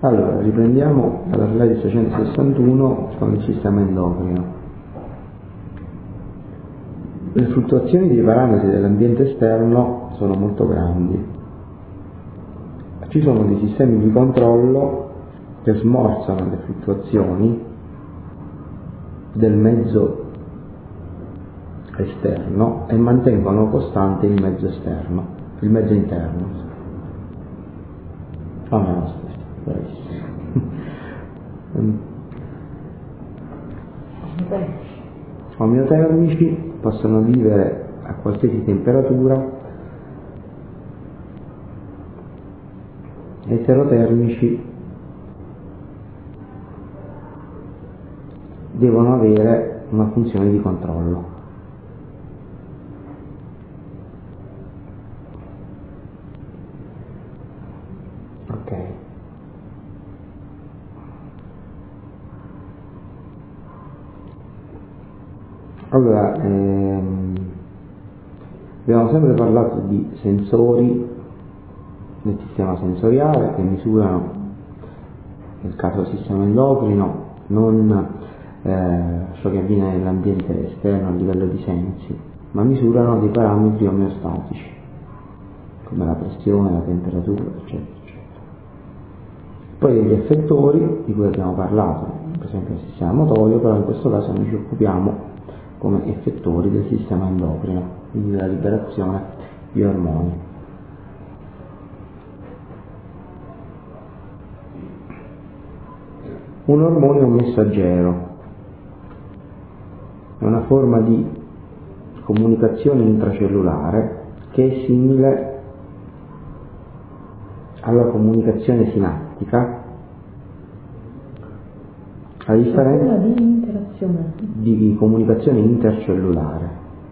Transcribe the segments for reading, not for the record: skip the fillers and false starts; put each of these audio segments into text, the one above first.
Allora, riprendiamo dalla slide 661 con il sistema endocrino. Le fluttuazioni dei parametri dell'ambiente esterno sono molto grandi. Ci sono dei sistemi di controllo che smorzano le fluttuazioni del mezzo esterno e mantengono costante il mezzo esterno, il mezzo interno. Omeotermici possono vivere a qualsiasi temperatura, eterotermici devono avere una funzione di controllo. Ok. Allora, abbiamo sempre parlato di sensori del sistema sensoriale che misurano, nel caso del sistema endocrino, non ciò che avviene nell'ambiente esterno a livello di sensi, ma misurano dei parametri omeostatici, come la pressione, la temperatura, eccetera, eccetera. Poi degli effettori di cui abbiamo parlato, per esempio il sistema motorio, però in questo caso noi ci occupiamo come effettori del sistema endocrino, quindi della liberazione di ormoni. Un ormone è un messaggero, è una forma di comunicazione intracellulare che è simile alla comunicazione sinaptica, a differenza di comunicazione intercellulare.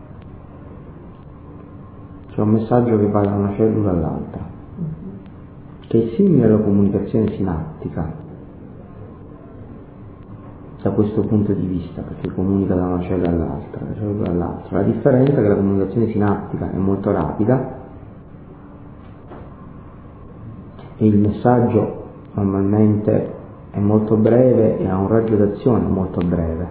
C'è un messaggio che va da una cellula all'altra, che è simile alla comunicazione sinaptica da questo punto di vista, perché comunica da una cellula all'altra. La differenza è che la comunicazione sinaptica è molto rapida e il messaggio normalmente è molto breve e ha un raggio d'azione molto breve,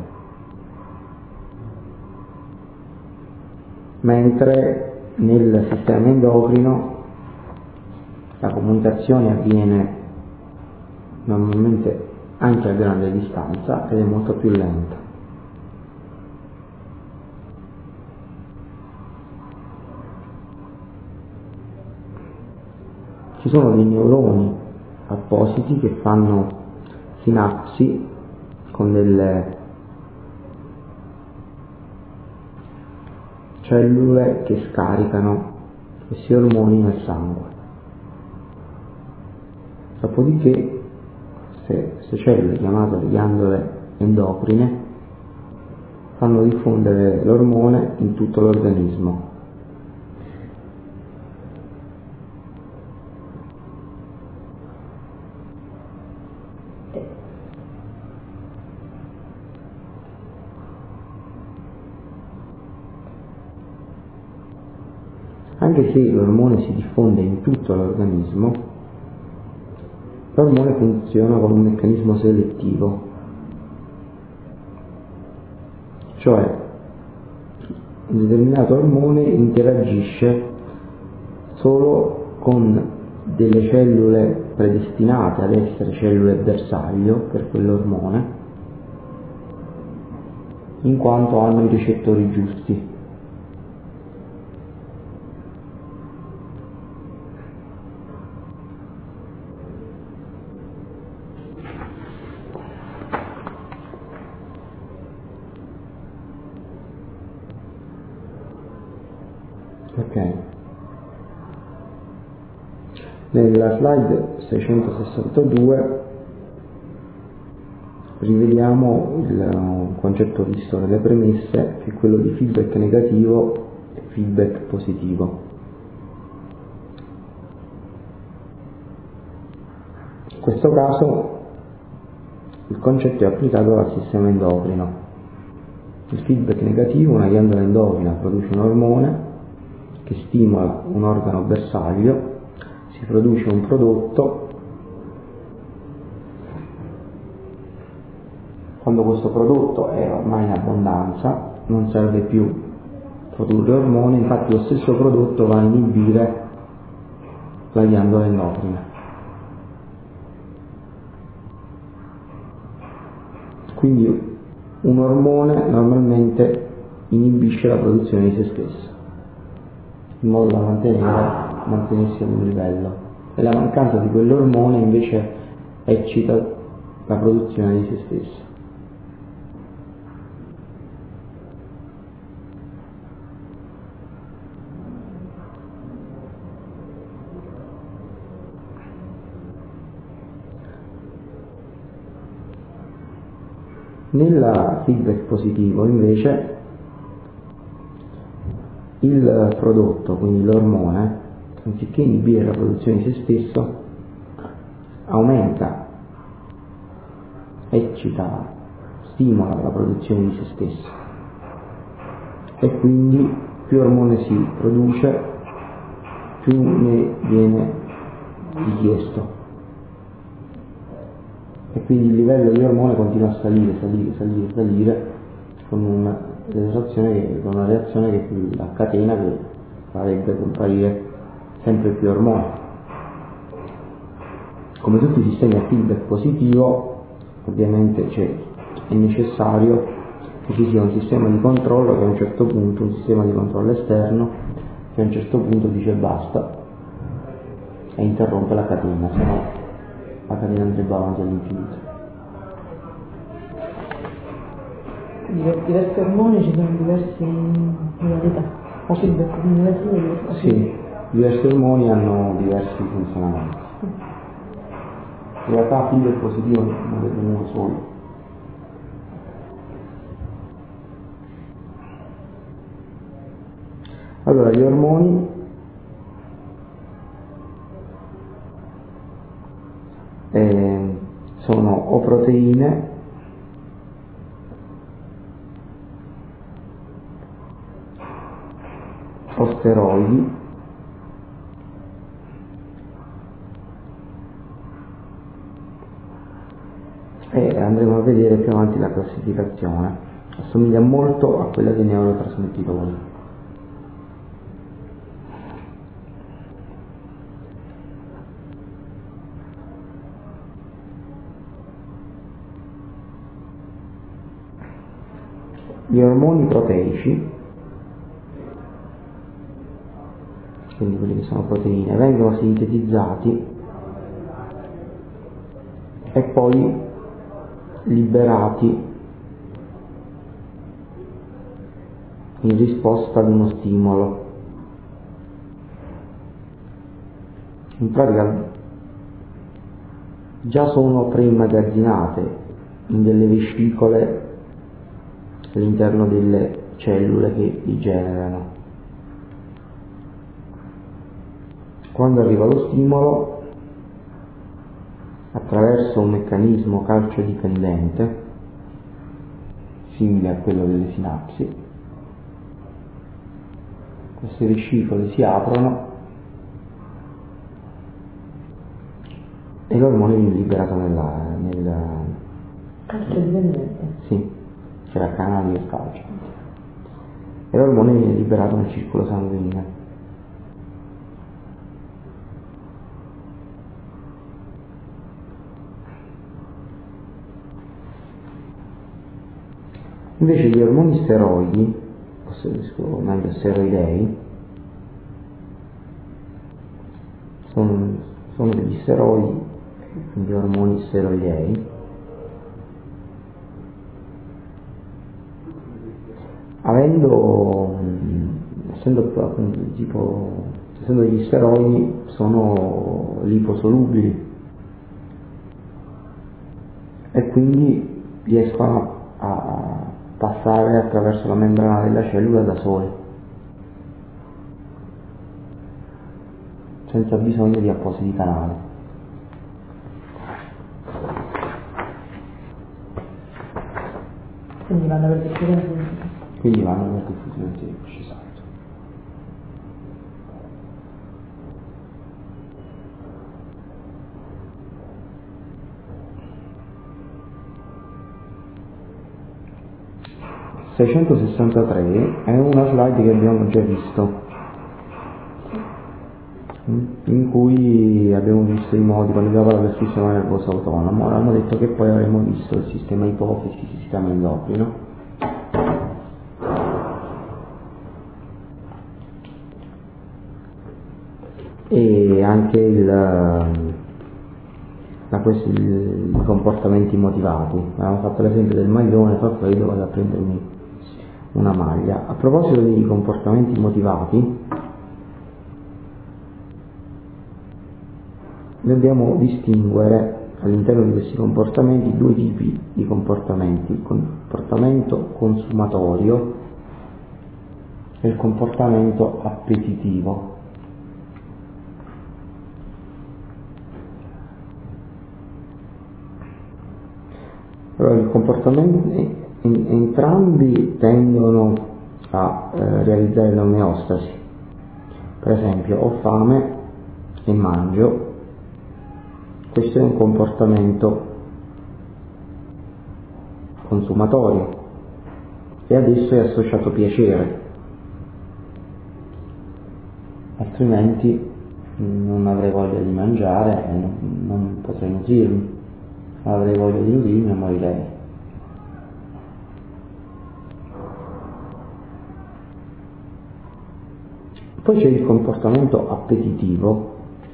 mentre nel sistema endocrino la comunicazione avviene normalmente anche a grande distanza ed è molto più lenta. Ci sono dei neuroni appositi che fanno sinapsi con delle cellule che scaricano questi ormoni nel sangue. Dopodiché queste cellule, chiamate le ghiandole endocrine, fanno diffondere l'ormone in tutto l'organismo. Anche se l'ormone si diffonde in tutto l'organismo, l'ormone funziona con un meccanismo selettivo, cioè un determinato ormone interagisce solo con delle cellule predestinate ad essere cellule bersaglio per quell'ormone, in quanto hanno i recettori giusti. Ok. Nella slide 662 rivediamo il concetto visto nelle premesse, che è quello di feedback negativo e feedback positivo. In questo caso il concetto è applicato al sistema endocrino. Il feedback negativo: una ghiandola endocrina produce un ormone che stimola un organo bersaglio, si produce un prodotto quando questo prodotto è ormai in abbondanza, non serve più produrre ormone, infatti lo stesso prodotto va a inibire la ghiandola endocrina. Quindi un ormone normalmente inibisce la produzione di se stesso, in modo da mantenersi ad un livello, e la mancanza di quell'ormone invece eccita la produzione di se stesso. Nel feedback positivo invece il prodotto, quindi l'ormone, anziché inibire la produzione di se stesso, aumenta, eccita, stimola la produzione di se stesso, e quindi più ormone si produce, più ne viene richiesto, e quindi il livello di ormone continua a salire con una reazione che la catena che farebbe comparire sempre più ormone. Come tutti i sistemi a feedback positivo, ovviamente è necessario che ci sia un sistema di controllo che a un certo punto, un sistema di controllo esterno che a un certo punto dice basta e interrompe la catena, se no la catena andrebbe avanti all'infinito. Quindi per diversi ormoni ci sono diverse modalità, o feedback negativo? Sì, diversi ormoni hanno diversi funzionamenti. In realtà feedback positivo non è uno solo. Allora, gli ormoni sono o proteine o steroidi e andremo a vedere più avanti la classificazione. Assomiglia molto a quella dei neurotrasmettitori. Gli ormoni proteici, quindi quelli che sono proteine, vengono sintetizzati e poi liberati in risposta ad uno stimolo. In pratica già sono preimmagazzinate in delle vescicole all'interno delle cellule che li generano. Quando arriva lo stimolo, attraverso un meccanismo calciodipendente simile a quello delle sinapsi, queste vescicole si aprono e l'ormone viene liberato nel calciodipendente? Sì, c'era canali del calcio e l'ormone viene liberato nel circolo sanguigno. Invece gli ormoni steroidi, o meglio steroidei, sono degli steroidi, quindi ormoni steroidei, essendo degli steroidi, sono liposolubili e quindi riescono a passare attraverso la membrana della cellula da soli, senza bisogno di appositi canali. Quindi vanno per diffusione semplice. Quindi vanno per diffusione semplice, esatto. 663 è una slide che abbiamo già visto, in cui abbiamo visto i modi, quando abbiamo parlato del sistema nervoso autonomo. Avevamo detto che poi avremmo visto il sistema ipofisi, il sistema endocrino. E anche i comportamenti motivati. Avevamo fatto l'esempio del maglione, fa freddo, vado a prendermi una maglia. A proposito dei comportamenti motivati, dobbiamo distinguere all'interno di questi comportamenti due tipi di comportamenti: il comportamento consumatorio e il comportamento appetitivo. Allora, entrambi tendono a realizzare l'omeostasi. Per esempio, ho fame e mangio. Questo è un comportamento consumatorio e adesso è associato piacere, altrimenti non avrei voglia di mangiare e non potrei nutrirmi. Avrei voglia di nutrirmi e morirei. Poi c'è il comportamento appetitivo,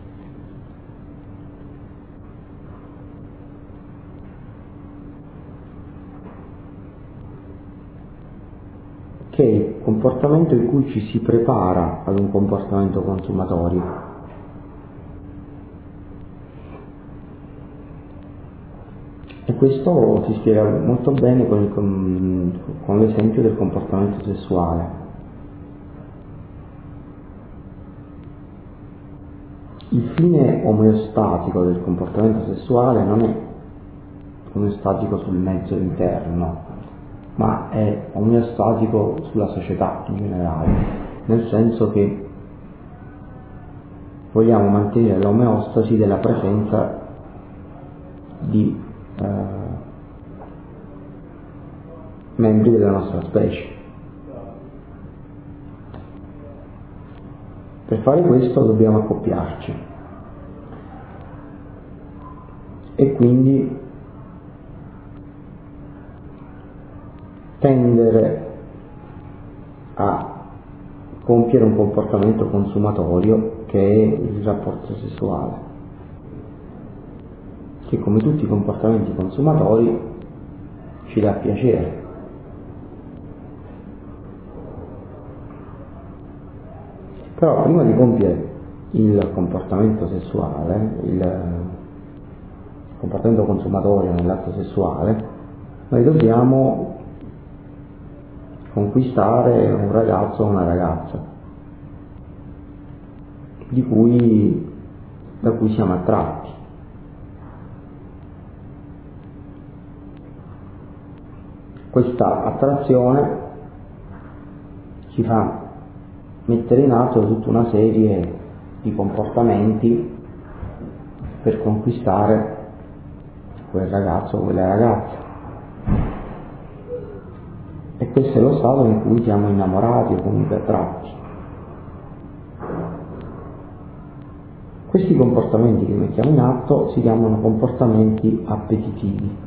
che è il comportamento in cui ci si prepara ad un comportamento consumatorio. E questo si spiega molto bene con l'esempio del comportamento sessuale. Il fine omeostatico del comportamento sessuale non è omeostatico sul mezzo interno, ma è omeostatico sulla società in generale, nel senso che vogliamo mantenere l'omeostasi della presenza di membri della nostra specie. Per fare questo dobbiamo accoppiarci e quindi tendere a compiere un comportamento consumatorio che è il rapporto sessuale, che come tutti i comportamenti consumatori ci dà piacere. Però prima di compiere il comportamento sessuale, il comportamento consumatorio nell'atto sessuale, noi dobbiamo conquistare un ragazzo o una ragazza da cui siamo attratti. Questa attrazione ci fa mettere in atto tutta una serie di comportamenti per conquistare quel ragazzo o quella ragazza. E questo è lo stato in cui siamo innamorati o comunque attratti. Questi comportamenti che mettiamo in atto si chiamano comportamenti appetitivi.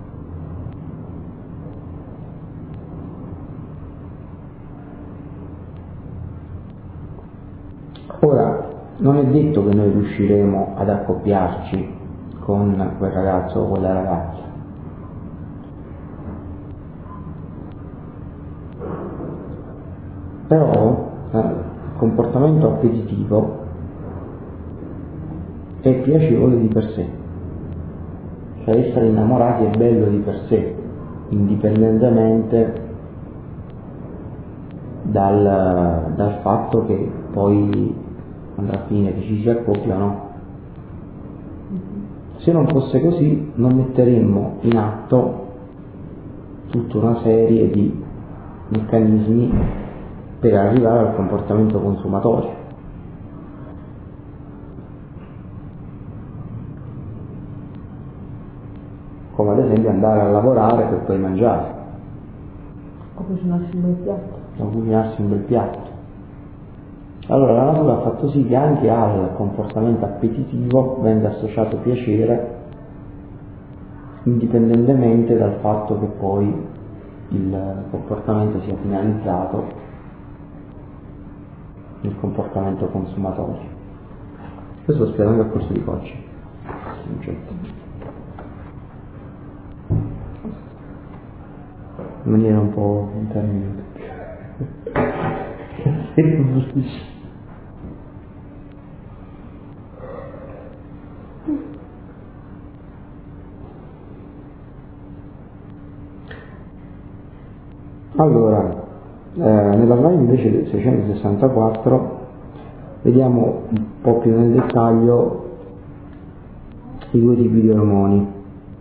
Ora, non è detto che noi riusciremo ad accoppiarci con quel ragazzo o quella ragazza. Però il comportamento appetitivo è piacevole di per sé, cioè essere innamorati è bello di per sé, indipendentemente dal fatto che poi andrà a finire che ci si accoppia o no. Se non fosse così, non metteremmo in atto tutta una serie di meccanismi per arrivare al comportamento consumatorio. Come ad esempio andare a lavorare per poi mangiare, O cucinarsi un bel piatto. O cucinarsi un bel piatto. Allora la natura ha fatto sì che anche al comportamento appetitivo venga associato piacere, indipendentemente dal fatto che poi il comportamento sia finalizzato nel comportamento consumatore. Questo lo spiego anche al corso di coaching, questo concetto. In maniera un po' intermedia. Allora, nella slide invece 664 vediamo un po' più nel dettaglio i due tipi di ormoni.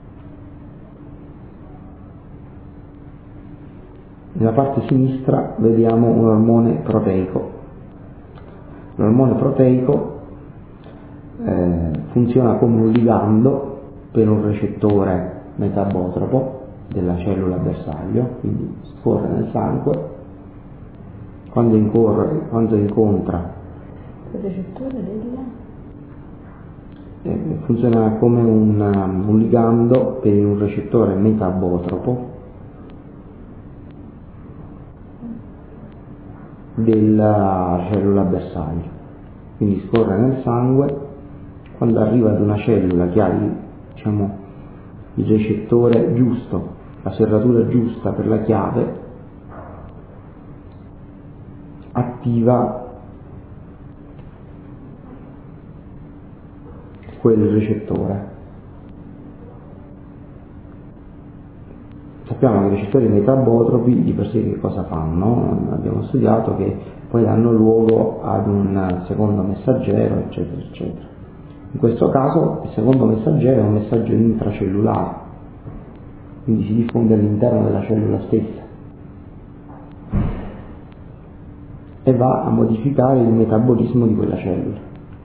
Nella parte sinistra vediamo un ormone proteico. L'ormone proteico funziona come un ligando per un recettore metabotropo della cellula bersaglio, quindi scorre nel sangue, quando incontra Il recettore funziona come un ligando per un recettore metabotropo della cellula bersaglio, quindi scorre nel sangue, quando arriva ad una cellula che ha il recettore giusto, la serratura giusta per la chiave, attiva quel recettore. Sappiamo che i recettori metabotropi di per sé che cosa fanno? Abbiamo studiato che poi danno luogo ad un secondo messaggero, eccetera, eccetera. In questo caso il secondo messaggero è un messaggio intracellulare, quindi si diffonde all'interno della cellula stessa e va a modificare il metabolismo di quella cellula.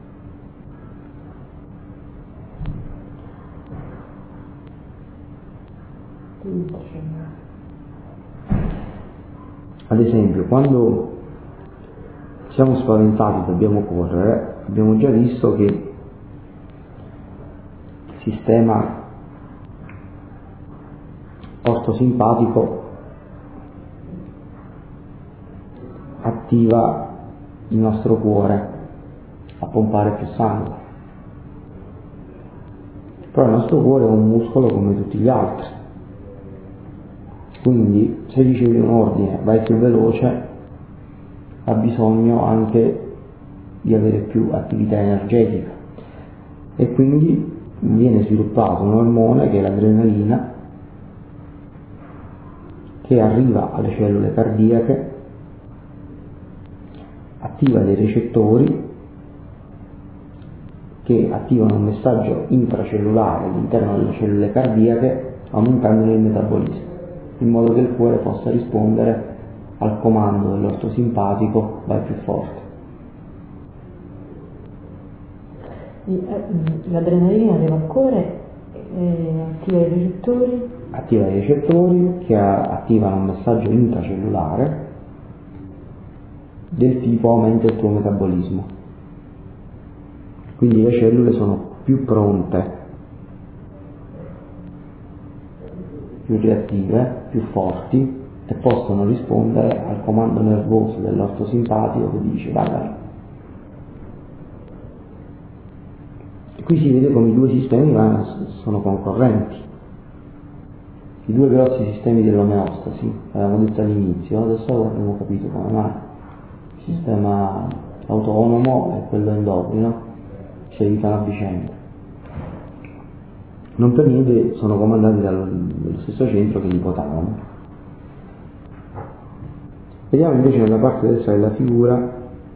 Ad esempio, quando siamo spaventati e dobbiamo correre, abbiamo già visto che il sistema ortosimpatico attiva il nostro cuore a pompare più sangue. Però il nostro cuore è un muscolo come tutti gli altri, quindi se ricevi un ordine vai più veloce, ha bisogno anche di avere più attività energetica e quindi viene sviluppato un ormone che è l'adrenalina, che arriva alle cellule cardiache, attiva dei recettori che attivano un messaggio intracellulare all'interno delle cellule cardiache, aumentandone il metabolismo, in modo che il cuore possa rispondere al comando dell'ortosimpatico vai più forte. L'adrenalina arriva al cuore e attiva i recettori? Attiva i recettori che attivano un messaggio intracellulare del tipo aumenta il tuo metabolismo. Quindi le cellule sono più pronte, più reattive, più forti e possono rispondere al comando nervoso dell'ortosimpatico che dice vai vai. E qui si vede come i due sistemi sono concorrenti. I due grossi sistemi dell'omeostasi, l'avevamo detto all'inizio, adesso abbiamo capito come mai. Il sistema autonomo e quello endocrino si aiutano a vicenda. Non per niente sono comandati dallo stesso centro che l'ipotalamo. Vediamo invece nella parte destra della figura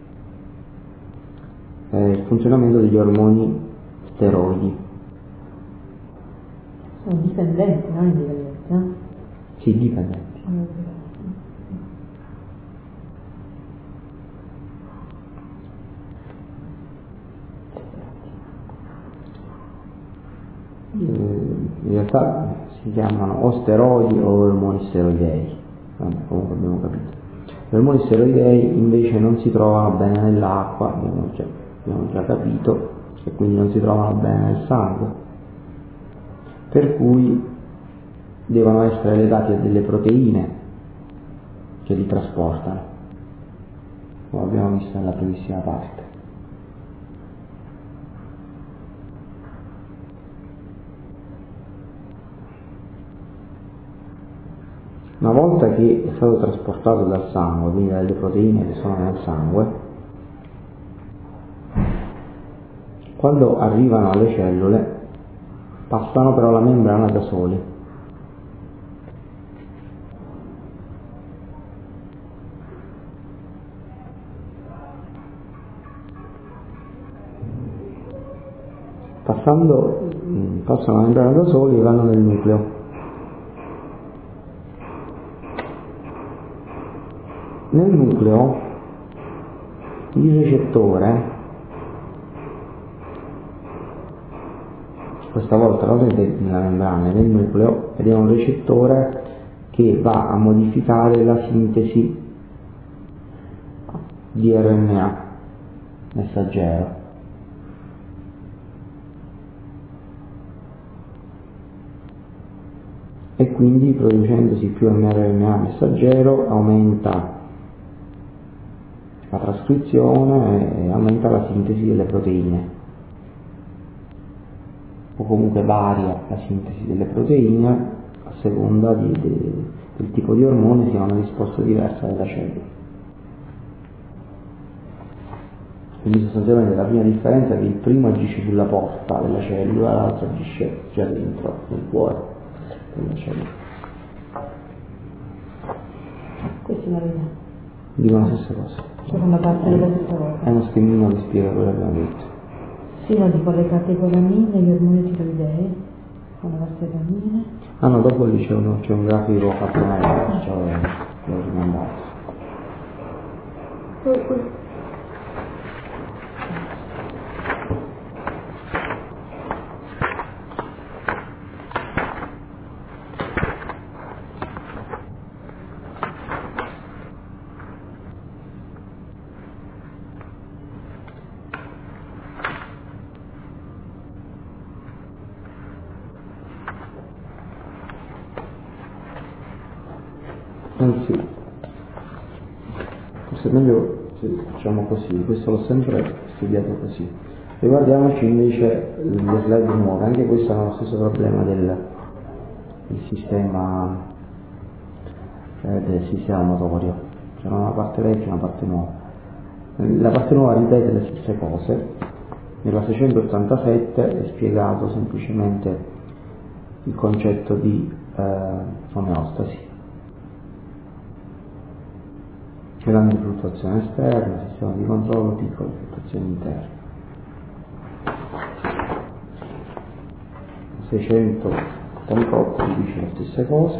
il funzionamento degli ormoni steroidi. Sono dipendenti, non indipendenti, no? Sì, dipendenti. In realtà si chiamano o steroidi o ormoni steroidei. Vabbè, comunque abbiamo capito. Gli ormoni steroidei invece non si trovano bene nell'acqua, abbiamo già capito, e quindi non si trovano bene nel sangue, per cui devono essere legati a delle proteine che li trasportano, come abbiamo visto nella primissima parte. Una volta che è stato trasportato dal sangue, quindi dalle proteine che sono nel sangue, quando arrivano alle cellule passano però la membrana da soli. Passano la membrana da soli e vanno nel nucleo. Nel nucleo il recettore, questa volta non è nella membrana, è nel nucleo, ed è un recettore che va a modificare la sintesi di RNA messaggero. E quindi producendosi più mRNA messaggero aumenta la trascrizione e aumenta la sintesi delle proteine, o comunque varia la sintesi delle proteine a seconda del tipo di ormone, si ha una risposta diversa della cellula. Quindi sostanzialmente la prima differenza è che il primo agisce sulla porta della cellula, l'altro agisce già dentro, nel cuore della cellula. Questa è una verità. Dicono la stessa cosa. Cioè fanno parte della stessa cosa. È uno schemino che spiega quello che abbiamo detto. Sì, no, dico le catecolamine, gli ormoni tiroidei, fanno la steramine. Ah no, dopo lì c'è un grafico fatto meglio, cioè l'ho rimandato. Anzi, forse è meglio se facciamo così, questo l'ho sempre studiato così. Riguardiamoci invece le slide nuove, anche questo è lo stesso problema del sistema motorio. C'è una parte vecchia e una parte nuova. La parte nuova ripete le stesse cose. Nella 687 è spiegato semplicemente il concetto di omeostasi. Grande fluttuazione esterna, sistema di controllo, piccole fluttuazioni interne. 688 dice le stesse cose,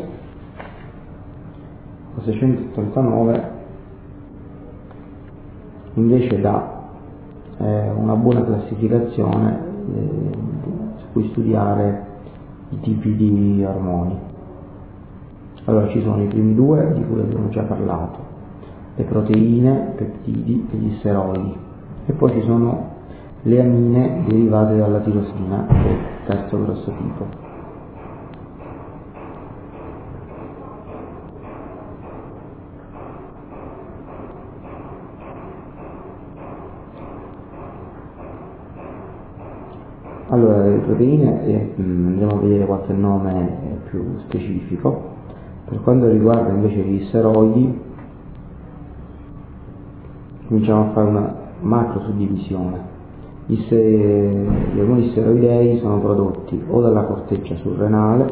la 689 invece dà una buona classificazione su cui studiare i tipi di ormoni. Allora ci sono i primi due di cui abbiamo già parlato, le proteine, peptidi e gli steroidi, e poi ci sono le amine derivate dalla tirosina, che è il terzo grosso tipo. Allora, le proteine, andiamo a vedere qualche nome più specifico. Per quanto riguarda invece gli steroidi, cominciamo a fare una macro suddivisione. Gli ormoni steroidei sono prodotti o dalla corteccia surrenale,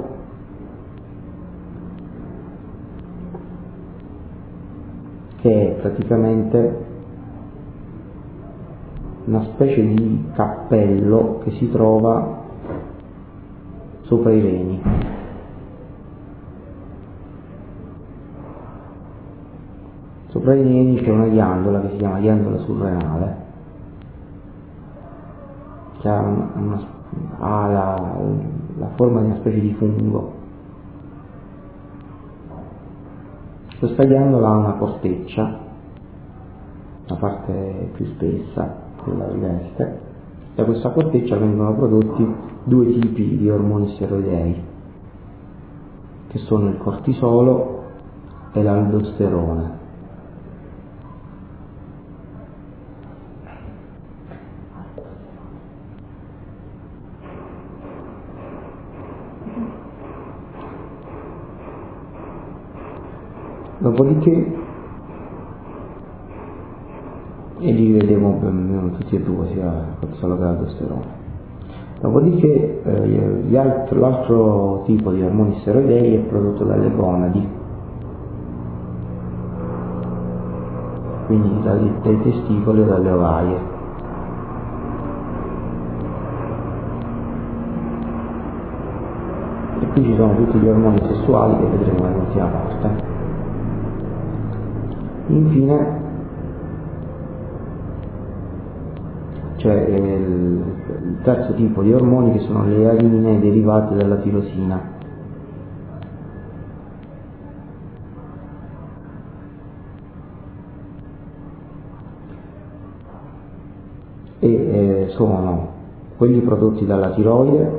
che è praticamente una specie di cappello che si trova sopra i reni. Sopra i reni c'è una ghiandola che si chiama ghiandola surrenale, che ha la forma di una specie di fungo, Questo stagliandolo ha una corteccia, la parte più spessa, quella riveste. Da questa corteccia vengono prodotti due tipi di ormoni steroidei, che sono il cortisolo e l'aldosterone. Dopodiché, e li vediamo tutti e due, sia il cortisolo che l'aldosterone. Dopodiché l'altro tipo di ormoni steroidei è prodotto dalle gonadi, quindi dai testicoli e dalle ovaie. E qui ci sono tutti gli ormoni sessuali che vedremo nell'ultima parte. Infine c'è il terzo tipo di ormoni, che sono le arginine derivate dalla tirosina. E sono quelli prodotti dalla tiroide,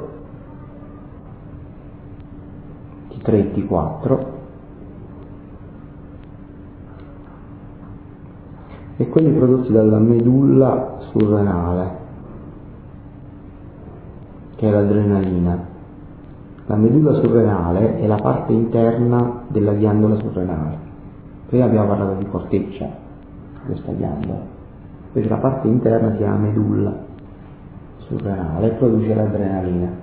T3 e T4, e quelli prodotti dalla medulla surrenale, che è l'adrenalina. La medulla surrenale è la parte interna della ghiandola surrenale. Prima abbiamo parlato di corteccia di questa ghiandola, invece la parte interna si chiama medulla surrenale e produce l'adrenalina.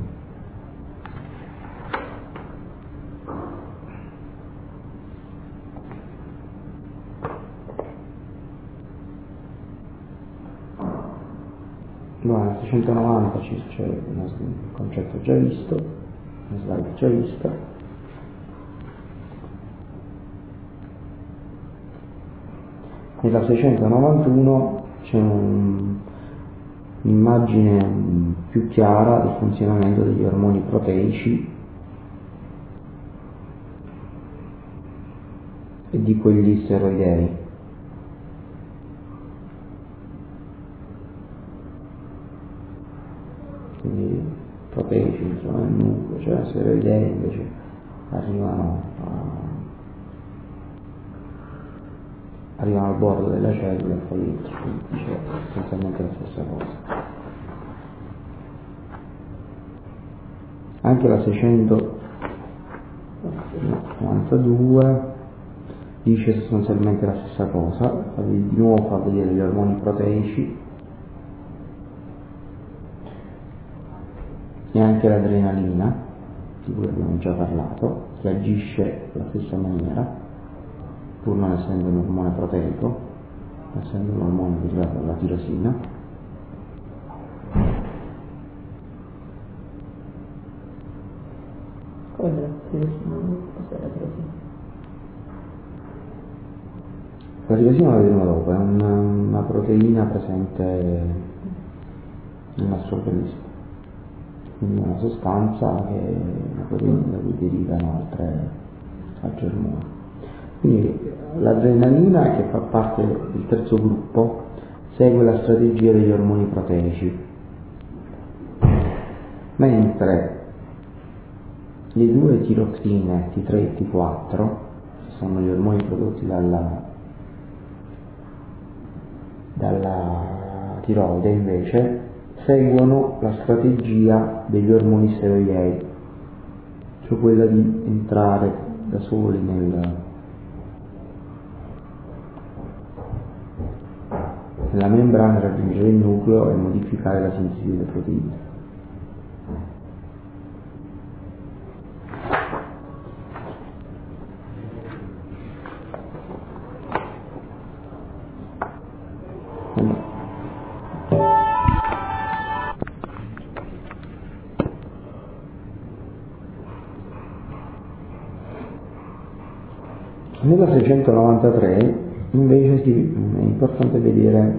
Nel 690 c'è un concetto già visto, una slide già vista. Nella 691 c'è un'immagine più chiara del funzionamento degli ormoni proteici e di quelli steroidei. Quindi proteici sono nel nucleo, cioè steroidei invece arrivano al bordo della cellula e poi dentro, quindi c'è essenzialmente la stessa cosa. Anche la 692 dice sostanzialmente la stessa cosa, di nuovo fa vedere gli ormoni proteici e anche l'adrenalina, di cui abbiamo già parlato, che agisce alla stessa maniera, pur non essendo un ormone proteico, essendo un ormone derivato dalla tirosina. Come la tirosina? Cos'è la tirosina? La tirosina la vedremo dopo, è una proteina presente nel nostro organismo. Quindi una sostanza che è una proteina da cui derivano altri ormoni. Quindi l'adrenalina, che fa parte del terzo gruppo, segue la strategia degli ormoni proteici, mentre le due tiroxine T3 e T4, che sono gli ormoni prodotti dalla tiroide, invece seguono la strategia degli ormoni steroidei, cioè quella di entrare da soli nella membrana, raggiungere il nucleo e modificare la sintesi delle proteine. Nella 693 invece è importante vedere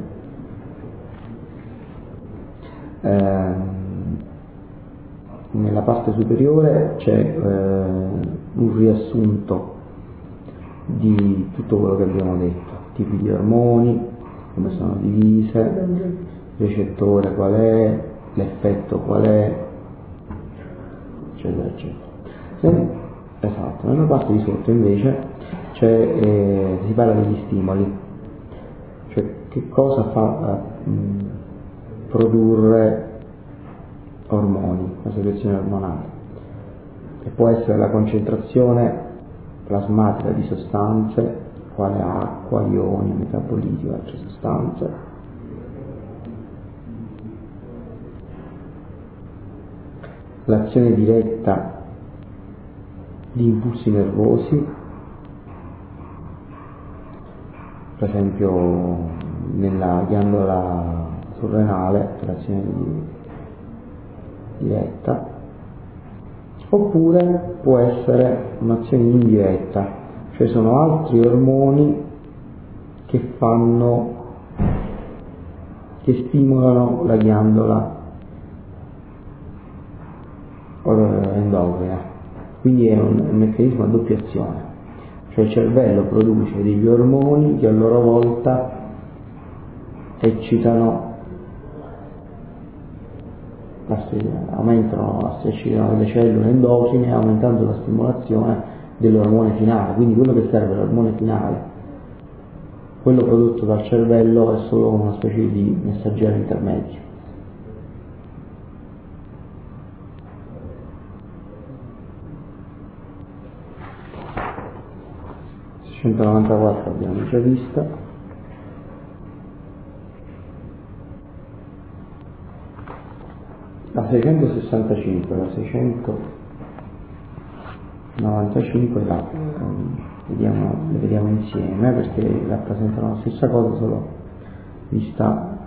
nella parte superiore c'è un riassunto di tutto quello che abbiamo detto, tipi di ormoni, come sono divise, il recettore qual è, l'effetto qual è, eccetera eccetera. Esatto, nella parte di sotto invece si parla degli stimoli, cioè che cosa fa produrre ormoni, la secrezione ormonale, che può essere la concentrazione plasmatica di sostanze, quale acqua, ioni, metaboliti o altre sostanze, l'azione diretta di impulsi nervosi, per esempio nella ghiandola surrenale, l'azione diretta, oppure può essere un'azione indiretta, cioè sono altri ormoni che stimolano la ghiandola endocrina. Quindi è un meccanismo a doppia azione, cioè il cervello produce degli ormoni che a loro volta eccitano le cellule endocrine, aumentando la stimolazione dell'ormone finale. Quindi quello che serve all'ormone finale, quello prodotto dal cervello, è solo una specie di messaggero intermedio. 694 abbiamo già vista. La 665, la 695 le vediamo insieme perché rappresentano la stessa cosa, solo vista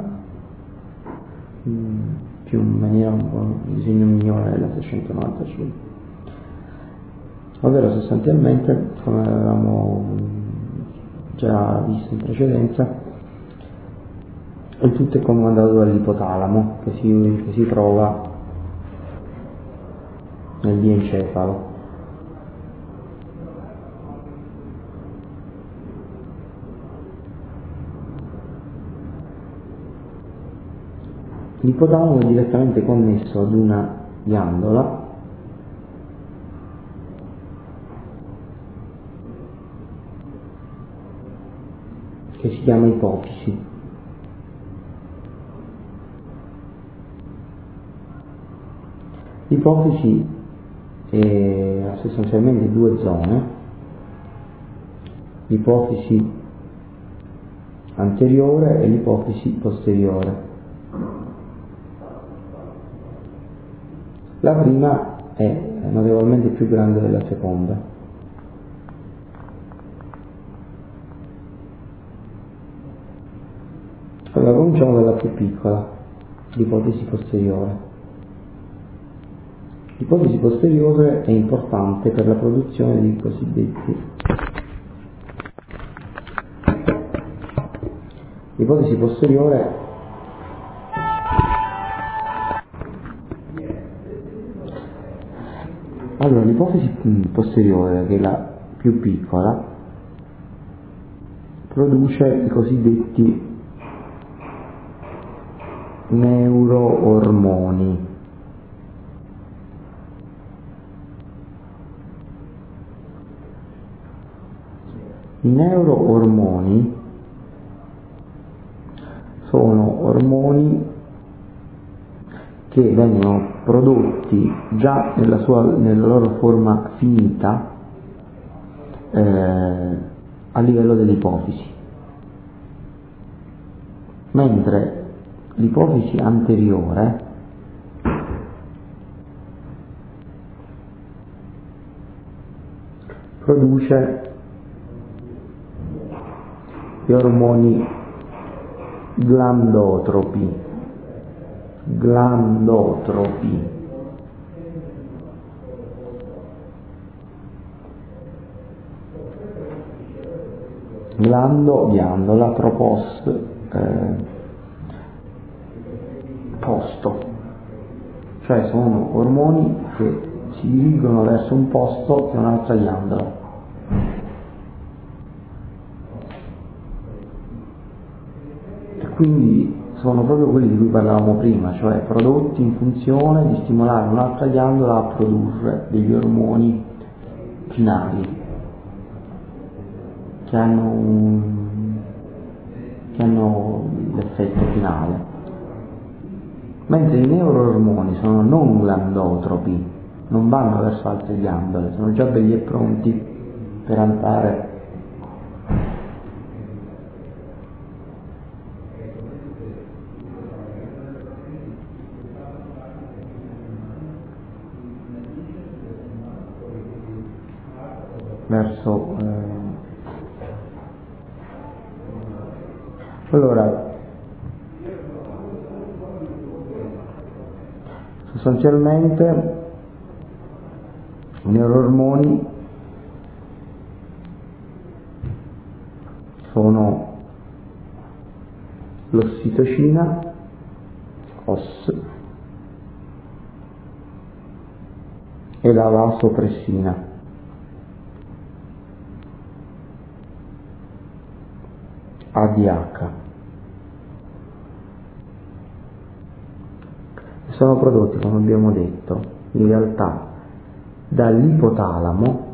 più in maniera un disegno migliore della 695. Ovvero sostanzialmente, come avevamo già visto in precedenza, il tutto è comandato dall'ipotalamo che si trova nel diencefalo. L'ipotalamo è direttamente connesso ad una ghiandola che si chiama ipofisi. L'ipofisi ha sostanzialmente due zone, l'ipofisi anteriore e l'ipofisi posteriore. La prima è notevolmente più grande della seconda. Allora cominciamo dalla più piccola, l'ipofisi posteriore. L'ipofisi posteriore è importante per la produzione di cosiddetti. L'ipofisi posteriore che è la più piccola, produce i cosiddetti neuroormoni. I neuroormoni sono ormoni che vengono prodotti già nella loro forma finita a livello dell'ipofisi, mentre l'ipofisi anteriore produce gli ormoni glandotropi. Ghiandola, tropos, posto, cioè sono ormoni che si dirigono verso un posto che è un'altra ghiandola. quindi sono proprio quelli di cui parlavamo prima, cioè prodotti in funzione di stimolare un'altra ghiandola a produrre degli ormoni finali che hanno l'effetto finale, mentre i neuroormoni sono non glandotropi, non vanno verso altre ghiandole, sono già belli e pronti per andare verso allora sostanzialmente i neuroormoni sono l'ossitocina, OS, e la vasopressina. ADH. Sono prodotti, come abbiamo detto, in realtà dall'ipotalamo,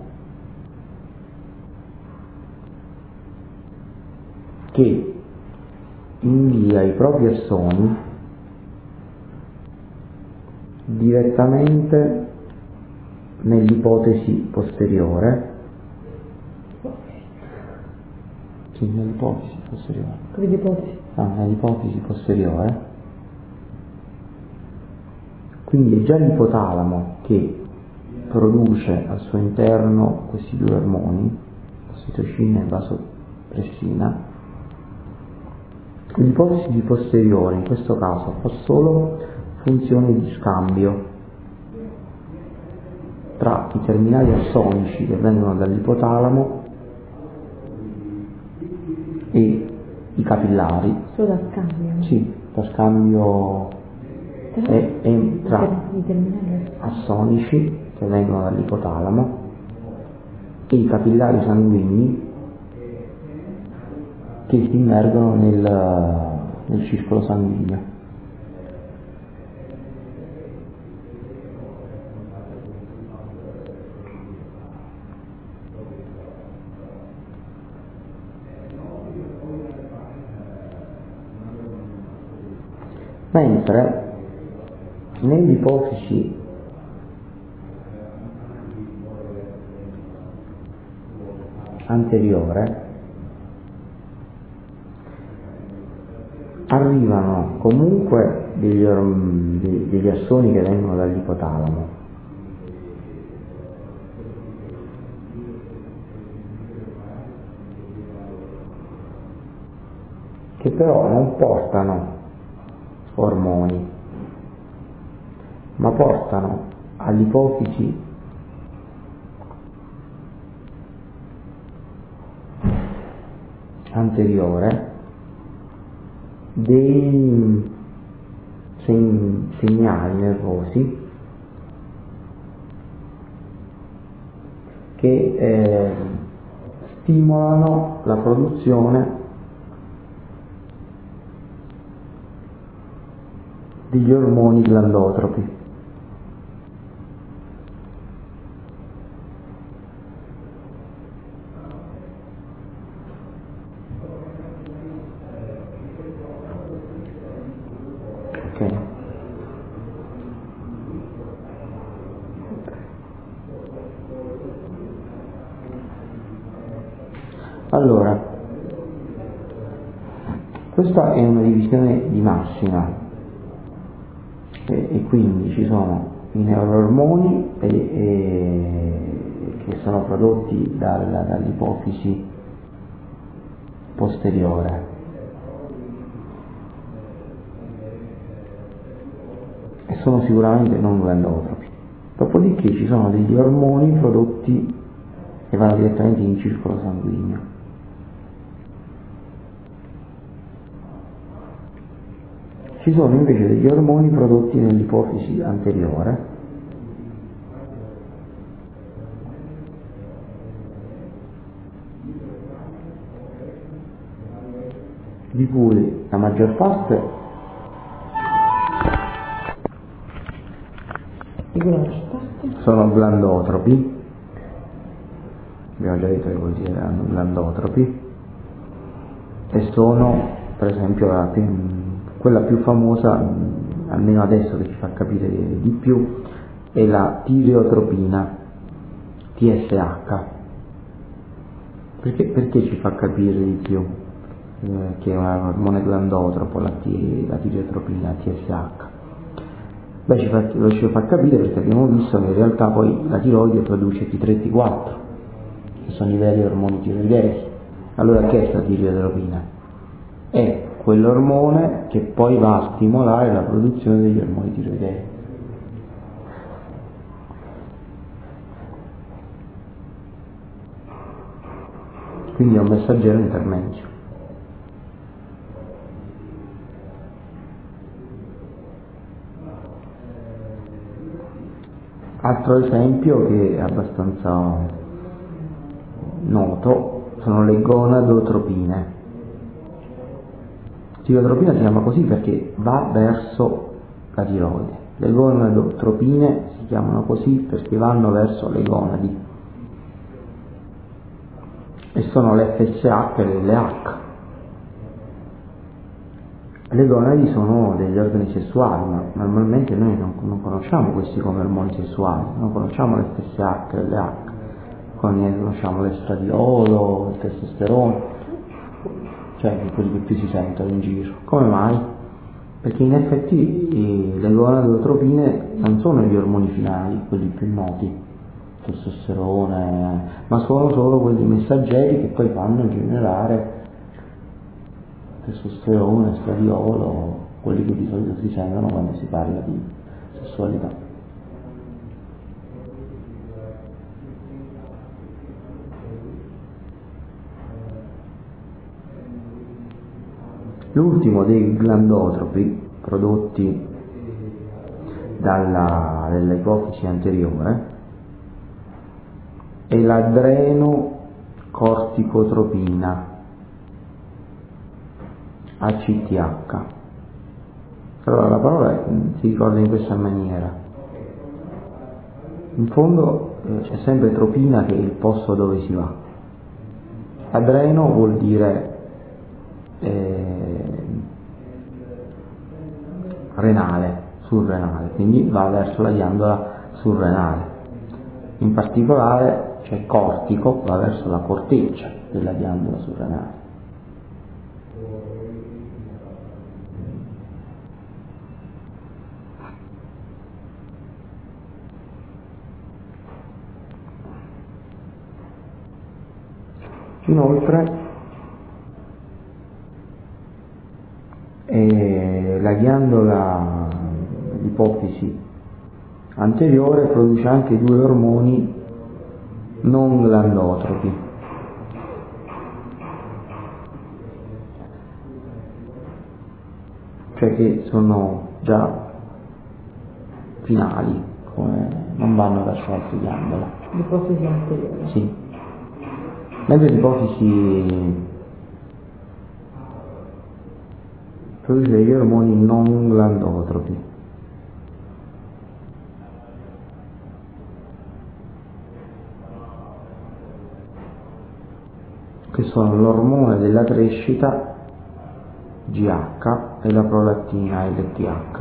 che invia i propri assoni direttamente nell'ipotesi posteriore. Sì, nell'ipotesi posteriore. Quindi ipotesi. Nell'ipotesi posteriore. Quindi è già l'ipotalamo che produce al suo interno questi due ormoni, ossitocina e vasopressina. L'ipotesi posteriore in questo caso fa solo funzione di scambio tra i terminali assonici che vengono dall'ipotalamo e i capillari. Solo da scambio? Sì, da scambio tra i terminali assonici che vengono dall'ipotalamo e i capillari sanguigni che si immergono nel circolo sanguigno. Mentre nell'ipofisi anteriore arrivano comunque degli assoni che vengono dall'ipotalamo, che però non portano ormoni, ma portano all'ipofisi anteriore dei segnali nervosi che stimolano la produzione degli ormoni glandotropi. Ok. Allora, questa è una divisione di massima. E quindi ci sono i neuroormoni che sono prodotti dall'ipofisi posteriore, e sono sicuramente non glandotropi. Dopodiché ci sono degli ormoni prodotti che vanno direttamente in circolo sanguigno. Ci sono invece degli ormoni prodotti nell'ipofisi anteriore, di cui la maggior parte sono glandotropi, abbiamo già detto che vuol dire glandotropi, e sono per esempio quella più famosa, almeno adesso che ci fa capire di più, è la tireotropina, TSH. Perché ci fa capire di più che è un ormone glandotropo, la tireotropina, TSH? Ci fa capire perché abbiamo visto che in realtà poi la tiroide produce T3 e T4, che sono i veri ormoni tiroidei. Allora che è questa tireotropina? È quell'ormone che poi va a stimolare la produzione degli ormoni tiroidei. Quindi è un messaggero intermedio. Altro esempio che è abbastanza noto sono le gonadotropine. Tirotropina si chiama così perché va verso la tiroide. Le gonadotropine si chiamano così perché vanno verso le gonadi e sono le FSH e le H. Le gonadi sono degli organi sessuali, ma normalmente noi non conosciamo questi come ormoni sessuali, non conosciamo le FSH e le H, conosciamo l'estradiolo, il testosterone, cioè quelli che più si sentono in giro. Come mai? Perché in effetti le gonadotropine non sono gli ormoni finali, quelli più noti, testosterone, ma sono solo quelli messaggeri che poi fanno generare testosterone, estradiolo, quelli che di solito si sentono quando si parla di sessualità. L'ultimo dei glandotropi prodotti dall'ipofisi anteriore è l'adrenocorticotropina, ACTH. Allora la parola si ricorda in questa maniera. In fondo c'è sempre tropina che è il posto dove si va. Adreno vuol dire renale, surrenale, quindi va verso la ghiandola surrenale. In particolare c'è cortico, va verso la corteccia della ghiandola surrenale. Inoltre la ghiandola l'ipofisi anteriore produce anche due ormoni non glandotropi, cioè che sono già finali, non vanno verso altre ghiandole. L'ipofisi anteriore. Sì. Mentre l'ipofisi produce degli ormoni non glandotropi. Che sono l'ormone della crescita GH e la prolattina LTH.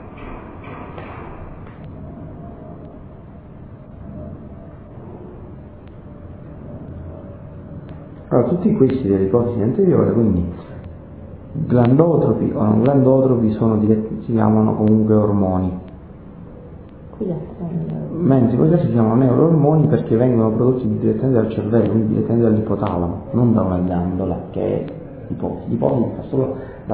Allora, tutti questi dell'ipofisi anteriore, quindi glandotropi o non glandotropi, si chiamano comunque ormoni. Mentre questi si chiamano neuroormoni perché vengono prodotti direttamente dal cervello, quindi direttamente dall'ipotalamo, non da una ghiandola che è l'ipofisi. L'ipofisi fa solo da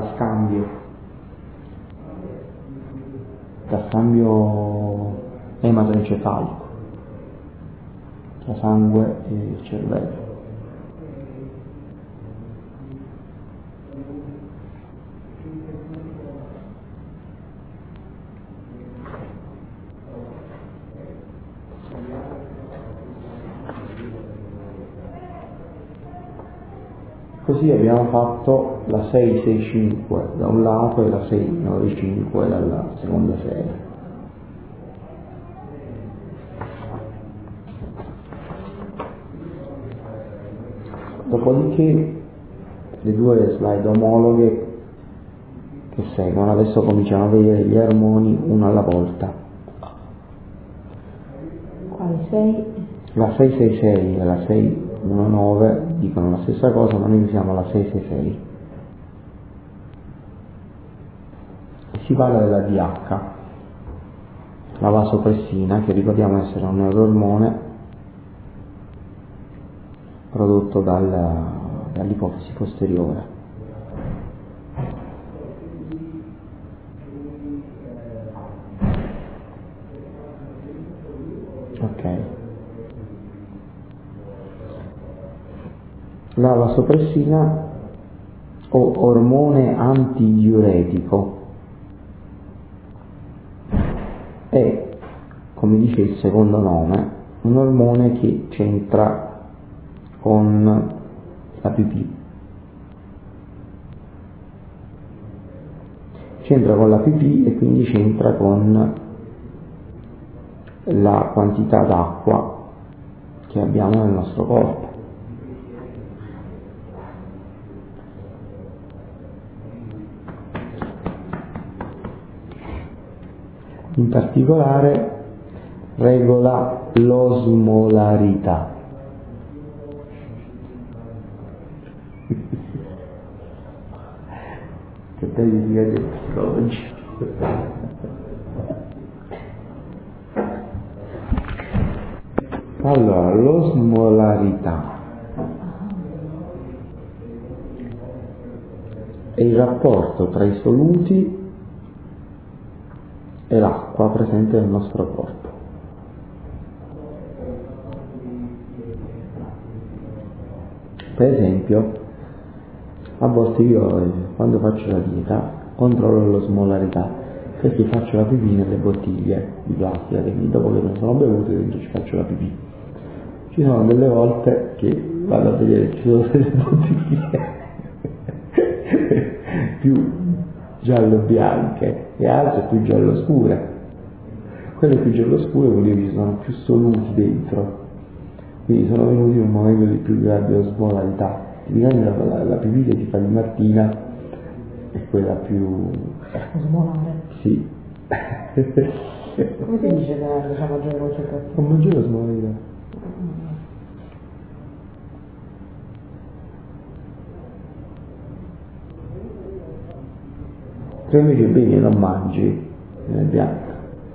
scambio ematoencefalico tra sangue e cervello. Così abbiamo fatto la 665 da un lato e la 695 dalla seconda serie. Dopodiché le due slide omologhe che seguono, adesso cominciamo a vedere gli armoni uno alla volta. Quali 6? La 666 e la 619 dicono la stessa cosa, ma noi usiamo la 666. Si parla della DH, la vasopressina, che ricordiamo essere un neuroormone prodotto dall'ipofisi posteriore. Ok. La vasopressina o ormone antidiuretico è, come dice il secondo nome, un ormone che c'entra con la pipì. C'entra con la pipì e quindi c'entra con la quantità d'acqua che abbiamo nel nostro corpo. In particolare regola l'osmolarità. Che belli di psicologi. Allora, l'osmolarità è il rapporto tra i soluti e l'acqua presente nel nostro corpo. Per esempio, a volte io quando faccio la dieta controllo l'osmolarità, perché faccio la pipì nelle bottiglie di plastica, quindi dopo che me ne sono bevute dentro ci faccio la pipì. Ci sono delle volte che vado a vedere ci sono delle bottiglie più giallo-bianche e altre più giallo-scure. Quelle più giallo-scure vuol dire che ci sono più soluti dentro, quindi sono venuti in un momento di più grande osmolarità. Tipicamente la pipì che si fa di mattina è quella più osmolare. Sì. Come si dice che ha maggiore concentrazione? Con maggiore osmolarità. Se invece bevi e non mangi, è bianca.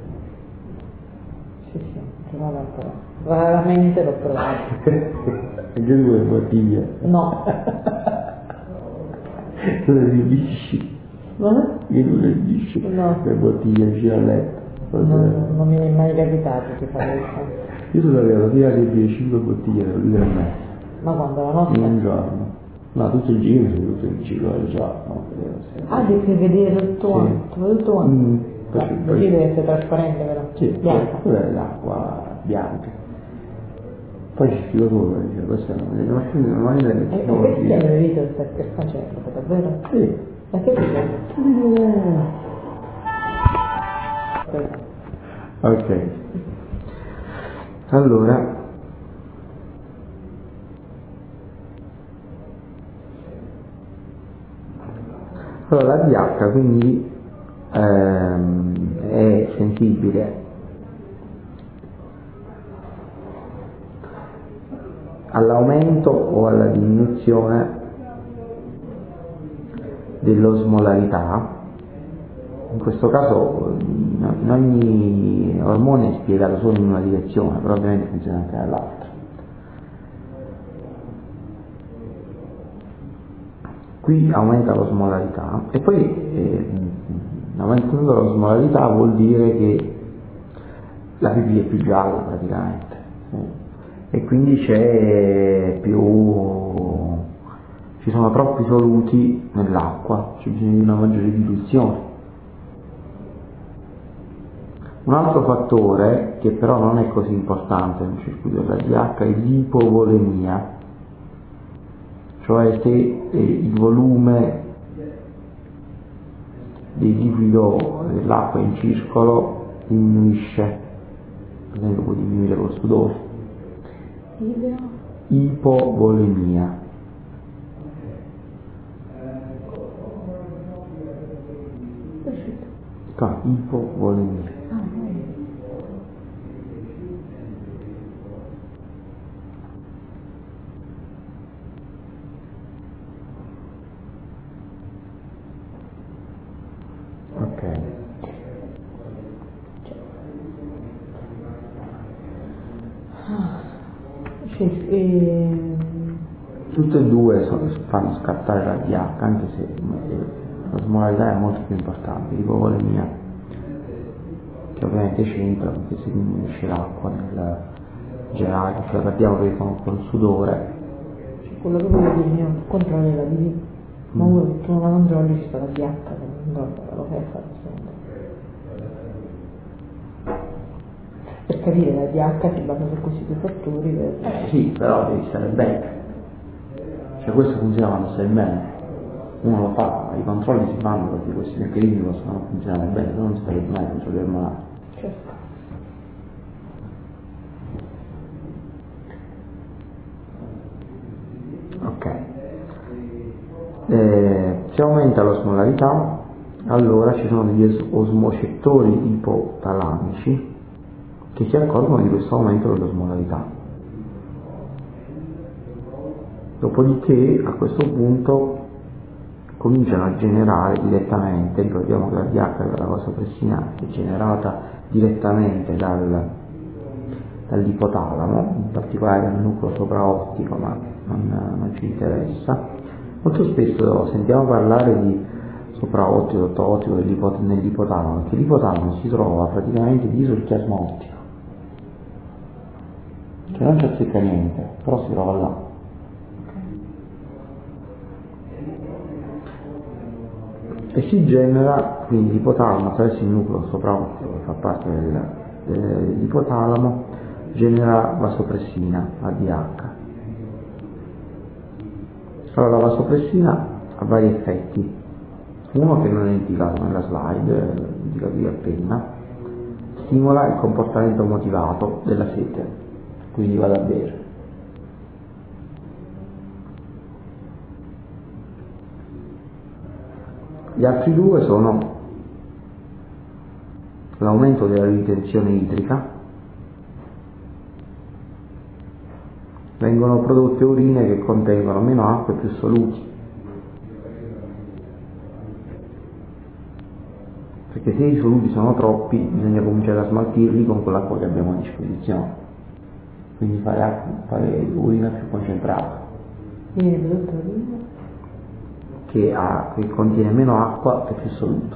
Sì, raramente l'ho provato. Anche tu le bottiglie? No. Tu le esibisci? No? Io non le esibisci? No. Le bottiglie vicino al letto? Non mi è mai capitato di fare questo. Io sono arrivato a tirare via 5 bottiglie da 1,5 litri. Ma quando la nostra? In un giorno. No, tutto il giro, tutto il giro del giorno. Ah, devi vedere tutto quanto? Così deve essere trasparente però. Sì, bianca. quella è l'acqua bianca. Poi ci spiego tu, dice, questa non è E perché hai bevuto per facendo, davvero? Sì. Ma che dici? Ok. Allora, la DH quindi è sensibile all'aumento o alla diminuzione dell'osmolarità. In questo caso in ogni ormone è spiegato solo in una direzione, però ovviamente funziona anche nell'altra. Qui aumenta l'osmolarità e poi aumentando l'osmolarità vuol dire che la pipì è più gialla praticamente e quindi ci sono troppi soluti nell'acqua, c'è bisogno di una maggiore diluizione. Un altro fattore che però non è così importante nel circuito della DH è l'ipovolemia, cioè se il volume del liquido dell'acqua in circolo diminuisce, per esempio può diminuire col sudore. Ipovolemia. Ipovolemia. Ok. Tutte e due fanno scattare la DH, anche se l'osmolarità è molto più importante. L'ipovolemia, che ovviamente c'entra perché si diminuisce l'acqua nel gelato, cioè partiamo con il sudore. Quello che voglio dire, non controlli la DV, ma uno che non la controlli ci sta la DH, lo fai fare sempre. Per capire la DH si basa su questi due fattori. Sì, però devi stare bene. Cioè questo funziona quando stai bene. Uno lo fa, i controlli si fanno perché questi meccanismi possono funzionare bene, se non stai mai a controllare il malato. Certo. Ok. Se aumenta l'osmolarità, allora ci sono degli osmocettori ipotalamici che si accorgono di questo aumento dell'osmolarità. Dopodiché a questo punto cominciano a generare direttamente, ricordiamo che la DH, la vasopressina, è generata direttamente dall'ipotalamo, in particolare dal nucleo sopraottico, ma non ci interessa. Molto spesso sentiamo parlare di sopraottico, sottoottico nell'ipotalamo, perché l'ipotalamo si trova praticamente dietro il chiasma ottico, che non ci azzecca niente, però si trova là. E si genera, quindi l'ipotalamo attraverso il nucleo sopraottico che fa parte dell'ipotalamo, genera vasopressina, ADH. Allora la vasopressina ha vari effetti, uno che non è indicato nella slide, indicato qui a penna, stimola il comportamento motivato della sete, quindi vado a bere. Gli altri due sono l'aumento della ritenzione idrica, vengono prodotte urine che contengono meno acqua e più soluti, perché se i soluti sono troppi bisogna cominciare a smaltirli con quell'acqua che abbiamo a disposizione, quindi fare urina più concentrata. Viene prodotta urina? Che contiene meno acqua e più soluto.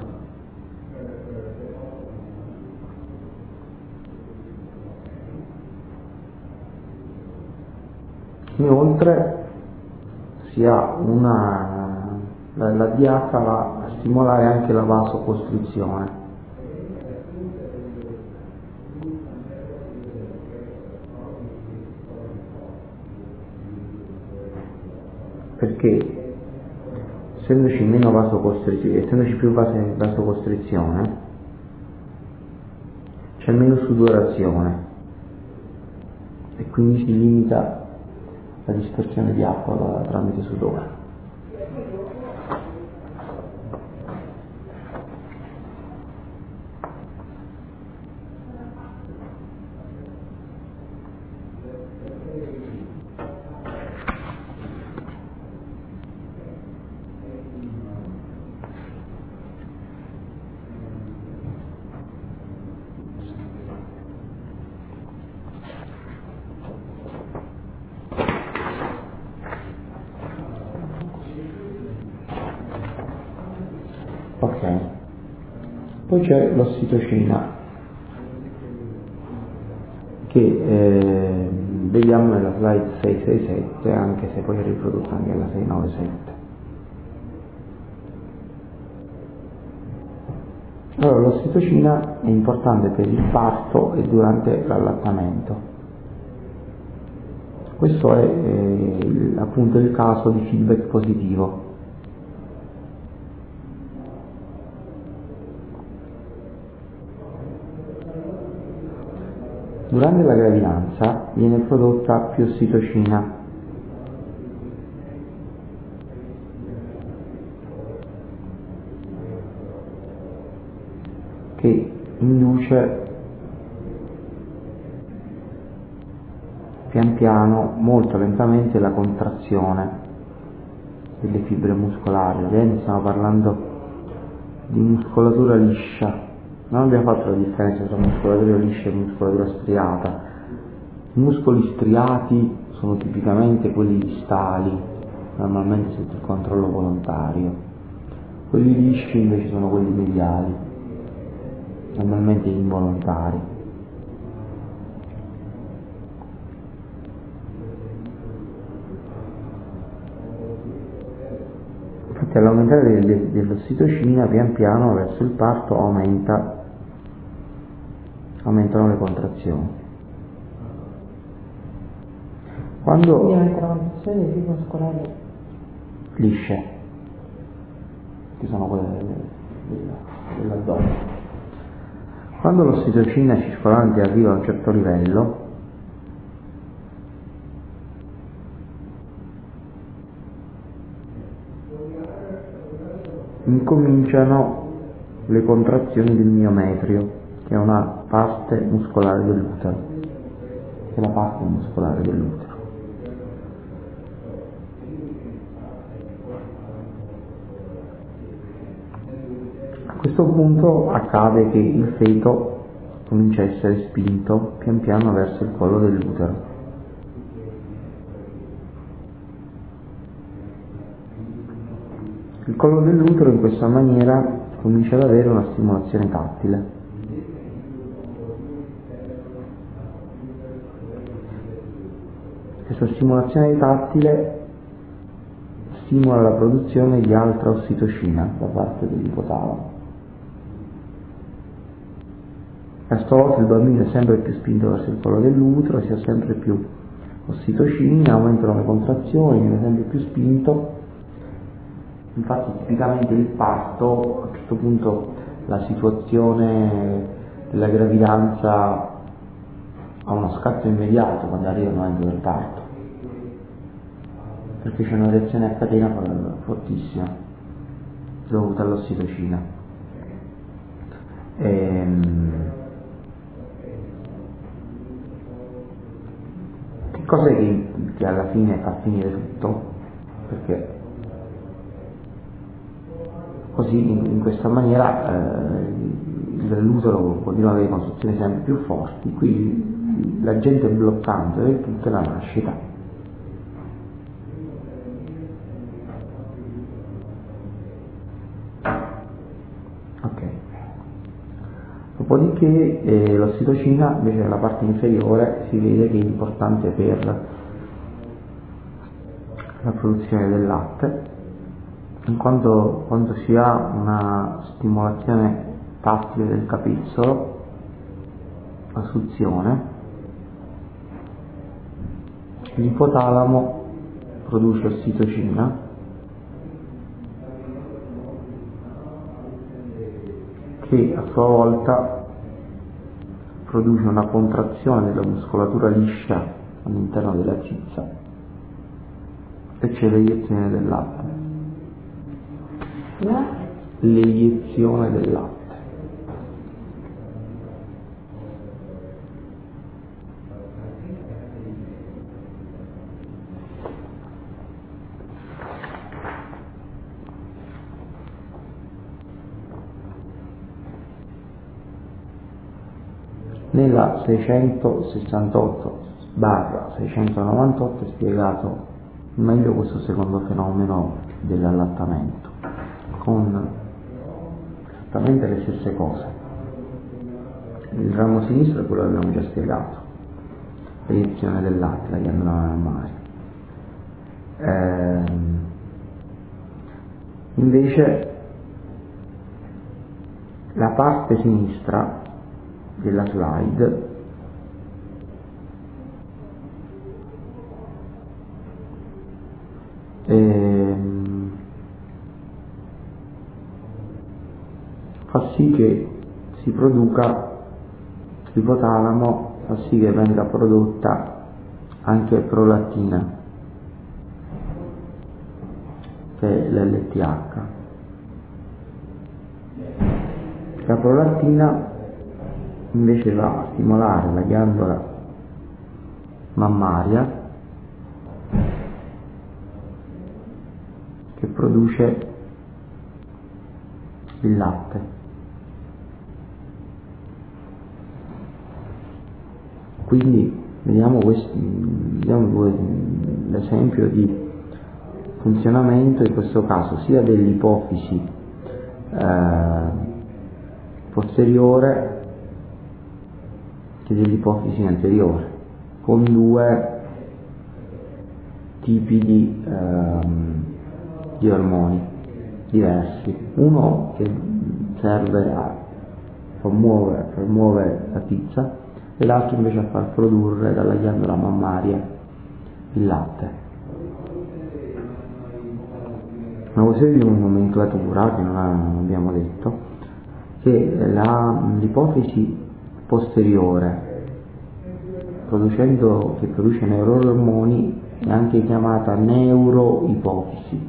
Inoltre la DH va a stimolare anche la vasocostrizione. Perché essendoci meno vasocostrizione, essendoci più vasocostrizione, c'è meno sudorazione e quindi si limita la dispersione di acqua tramite sudore. Poi c'è l'ossitocina che vediamo nella slide 667, anche se poi è riprodotta anche nella 697. Allora, l'ossitocina è importante per il parto e durante l'allattamento. Questo è appunto il caso di feedback positivo. Durante la gravidanza viene prodotta più ossitocina, che induce pian piano, molto lentamente, la contrazione delle fibre muscolari. Ovviamente stiamo parlando di muscolatura liscia, non abbiamo fatto la differenza tra muscolatura liscia e muscolatura striata. I muscoli striati sono tipicamente quelli distali, normalmente sotto il controllo volontario. Quelli lisci invece sono quelli mediali, normalmente involontari. Infatti all'aumentare dell'ossitocina pian piano verso il parto aumentano le contrazioni. Quando Quindi aumenta la contrazione dei fibre muscolari lisce, che sono quelle dell'addome. Quando l'ossitocina circolante arriva a un certo livello, incominciano le contrazioni del miometrio, che è una parte muscolare dell'utero, che è la parte muscolare dell'utero. A questo punto accade che il feto comincia a essere spinto pian piano verso il collo dell'utero. Il collo dell'utero in questa maniera comincia ad avere una stimolazione tattile. Questa stimolazione tattile stimola la produzione di altra ossitocina da parte dell'ipotalamo. A sua volta il bambino è sempre più spinto verso il collo dell'utero, si ha sempre più ossitocina, aumentano le contrazioni, viene sempre più spinto. Infatti tipicamente il parto, a un certo punto la situazione della gravidanza ha uno scatto immediato quando arriva il momento del parto, perché c'è una reazione a catena fortissima dovuta all'ossitocina. Che cos'è che alla fine fa finire tutto? Perché così in questa maniera l'utero continua ad avere contrazioni sempre più forti, qui l'agente bloccante del tutto è la nascita. Ok. Dopodiché l'ossitocina invece nella parte inferiore si vede che è importante per la produzione del latte, in quanto quando si ha una stimolazione tattile del capezzolo, la suzione, l'ipotalamo produce ossitocina che a sua volta produce una contrazione della muscolatura liscia all'interno della cizza e c'è l'eiezione del latte. L'eiezione del latte. Nella 668/698 è spiegato meglio questo secondo fenomeno dell'allattamento, con esattamente le stesse cose. Il ramo sinistro è quello che abbiamo già spiegato, l'iniezione del latte, la ghiandola mammaria. Invece la parte sinistra della slide fa sì che si produca, l'ipotalamo fa sì che venga prodotta anche prolattina, che è l'LTH. La prolattina invece va a stimolare la ghiandola mammaria che produce il latte. Quindi vediamo l'esempio di funzionamento in questo caso sia dell'ipofisi posteriore che dell'ipofisi anteriore, con due tipi di ormoni diversi. Uno che serve a promuovere la pizza e l'altro invece a far produrre dalla ghiandola mammaria il latte. Una questione di nomenclatura che non abbiamo detto, che l'ipofisi posteriore che produce neuroormoni è anche chiamata neuroipofisi.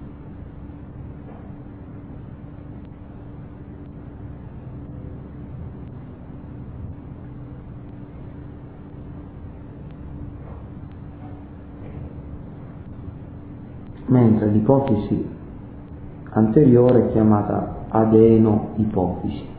Mentre l'ipofisi anteriore è chiamata adenoipofisi.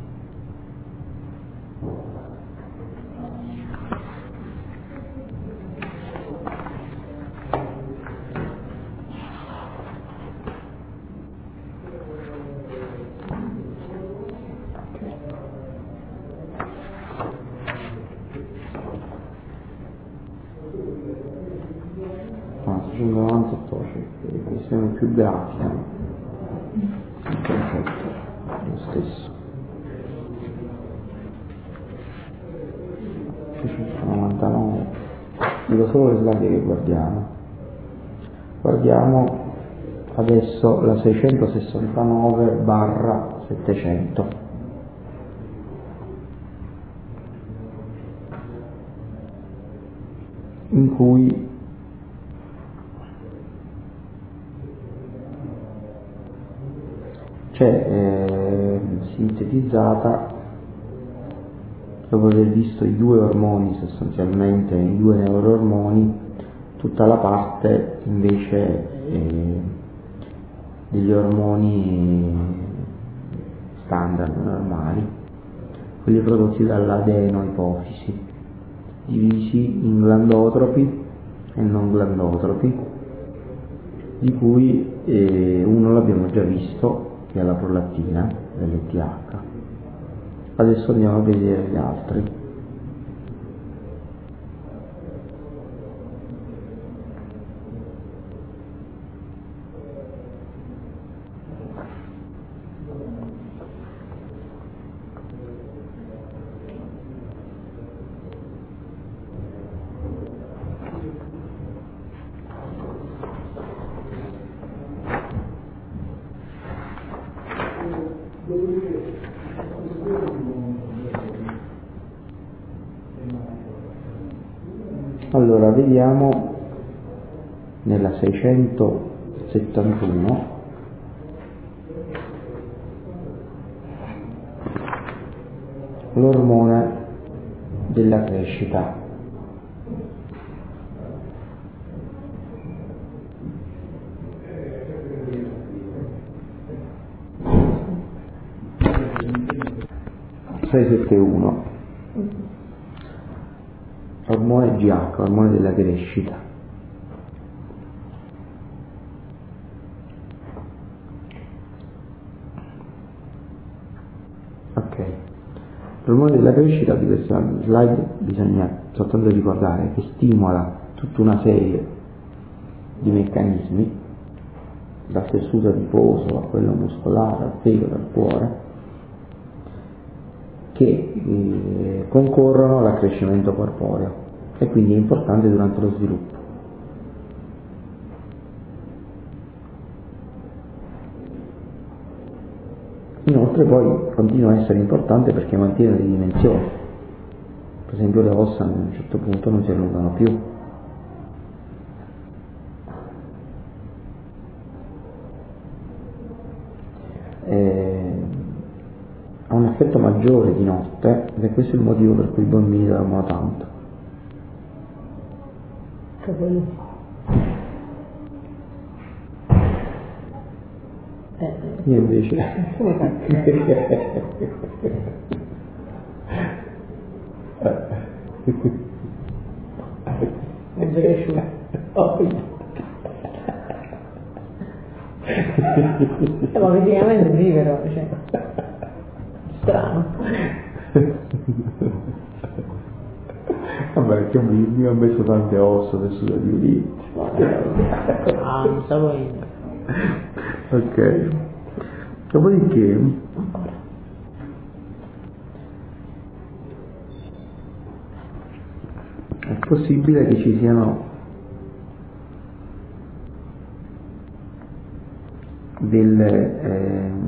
Sto facendo avanti e torce, le questioni più grafiche, il concetto è lo stesso. 699, dico solo le slide che guardiamo adesso la 669/700, in cui c'è sintetizzata, dopo aver visto i due ormoni sostanzialmente, i due neuroormoni, tutta la parte invece degli ormoni standard, normali, quelli prodotti dall'adenoipofisi, divisi in glandotropi e non glandotropi, di cui uno l'abbiamo già visto, che è la prolattina, l'LTH. Adesso andiamo a vedere gli altri. Allora, vediamo nella 671 l'ormone della crescita. Ormone GH, ormone della crescita. Ok, l'ormone della crescita di questa slide bisogna soltanto ricordare che stimola tutta una serie di meccanismi, dal tessuto adiposo a quello muscolare, al fegato, al cuore, che concorrono all'accrescimento corporeo e quindi è importante durante lo sviluppo. Inoltre poi continua a essere importante perché mantiene le dimensioni. Per esempio le ossa a un certo punto non si allungano più. Ha un effetto maggiore di notte ed è questo il motivo per cui i bambini dormono tanto. Io invece non sei cresciuto. Ma fisicamente sì, però, cioè, strano. Vabbè, perché mi ho messo tante ossa adesso da lì. Ah, non stavo io. Ok. Dopodiché è possibile che ci siano delle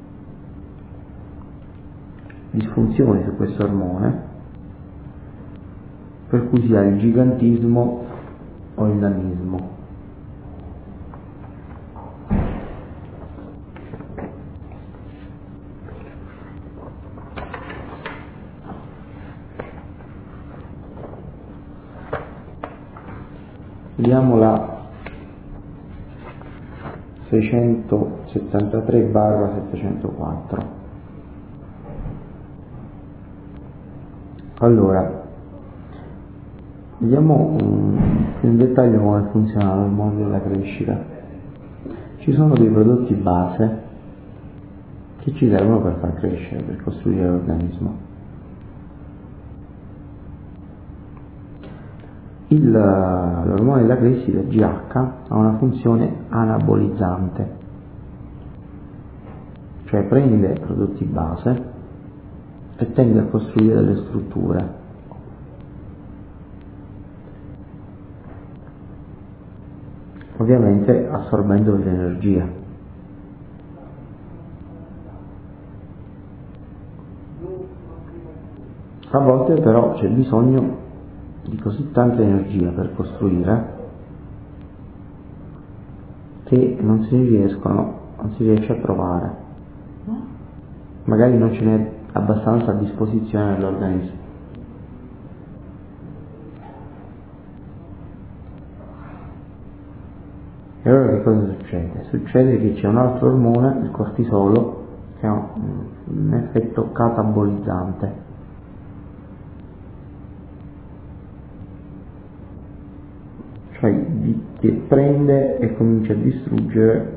disfunzioni su questo ormone, per cui si ha il gigantismo o il nanismo. Vediamo la 673/704. Allora, vediamo più in dettaglio come funziona il mondo della crescita. Ci sono dei prodotti base che ci servono per far crescere, per costruire l'organismo. L'ormone della crescita, GH, ha una funzione anabolizzante, cioè prende prodotti base e tende a costruire delle strutture. Ovviamente assorbendo l'energia. A volte però c'è bisogno di così tanta energia per costruire che non si riesce a trovare. Magari non ce n'è abbastanza a disposizione nell'organismo. E allora che cosa succede? Succede che c'è un altro ormone, il cortisolo, che ha un effetto catabolizzante. Cioè che prende e comincia a distruggere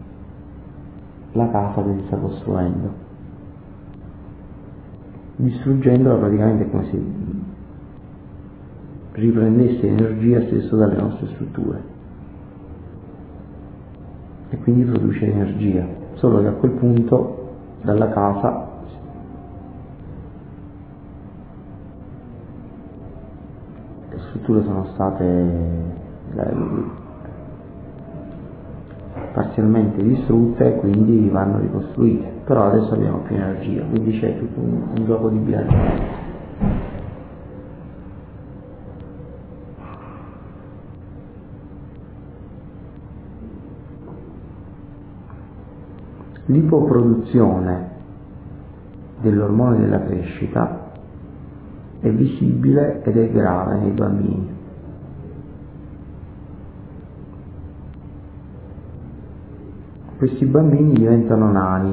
la casa che si sta costruendo. Distruggendola praticamente è come se riprendesse energia stesso dalle nostre strutture e quindi produce energia, solo che a quel punto dalla casa le strutture sono state parzialmente distrutte, quindi vanno ricostruite, però adesso abbiamo più energia, quindi c'è tutto un gioco di bilanciamento. L'ipoproduzione dell'ormone della crescita è visibile ed è grave nei bambini. Questi bambini diventano nani,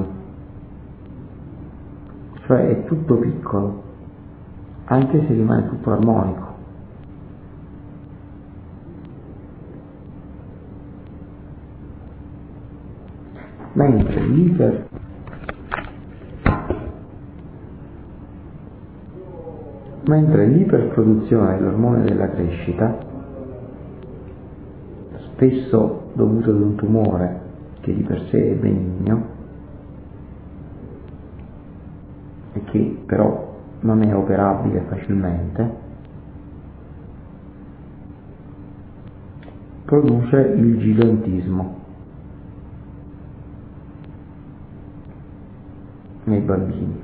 cioè è tutto piccolo, anche se rimane tutto armonico. Mentre l'iperproduzione dell'ormone della crescita, spesso dovuto ad un tumore che di per sé è benigno e che però non è operabile facilmente, produce il gigantismo. nei bambini.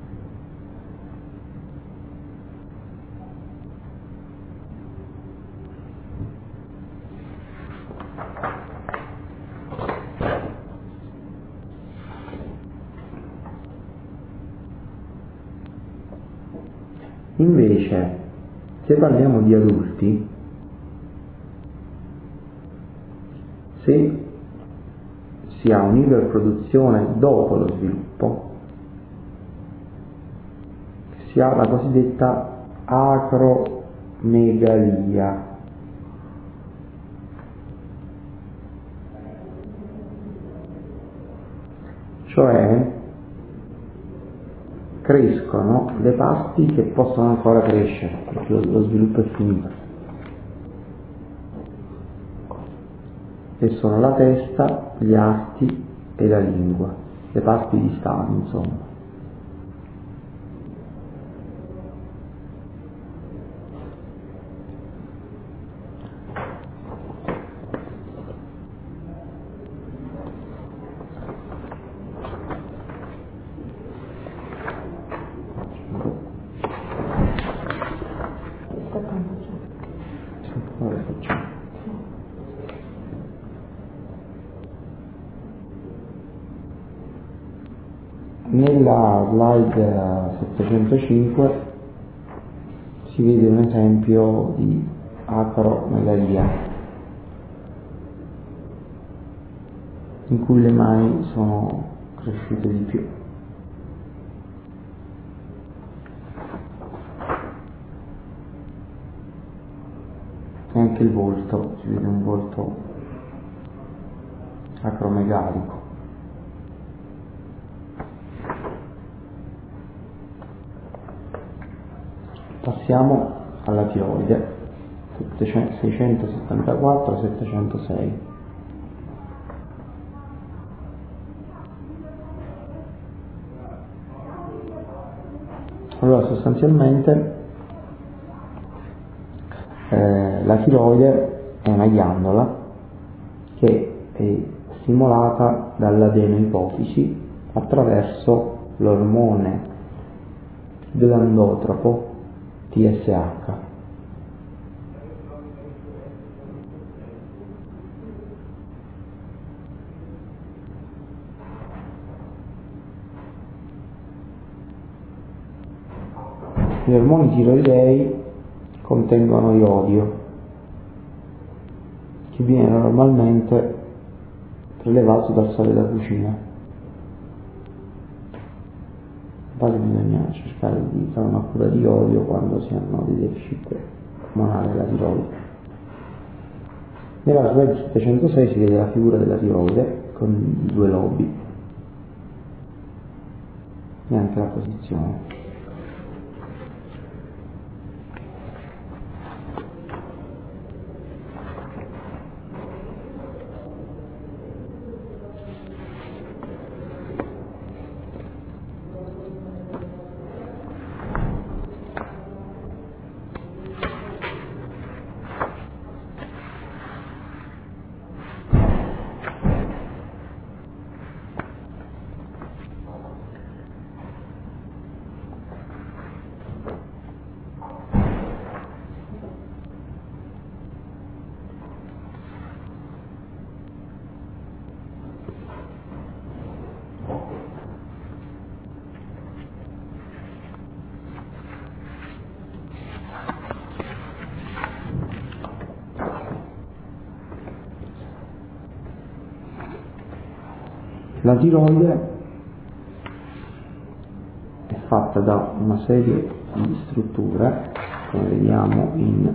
Invece, se parliamo di adulti, se si ha un'iperproduzione dopo lo sviluppo, si ha la cosiddetta acromegalia, cioè crescono le parti che possono ancora crescere, perché lo sviluppo è finito, e sono la testa, gli arti e la lingua, le parti di Stato, insomma. Ora facciamo. Nella slide 705 si vede un esempio di acromegalia in cui le mani sono cresciute di più. E anche il volto, si vede un volto acromegalico. Passiamo alla tiroide, 674-706. Allora, sostanzialmente la tiroide è una ghiandola che è stimolata dall'adenoipofisi attraverso l'ormone glandotropo TSH. Gli ormoni tiroidei contengono iodio, che viene normalmente prelevato dal sale da cucina. Poi bisogna cercare di fare una cura di iodio quando si hanno dei deficit ormonali della tiroide. Nella slide 706 si vede la figura della tiroide con i due lobi e anche la posizione. La tiroide è fatta da una serie di strutture, come vediamo in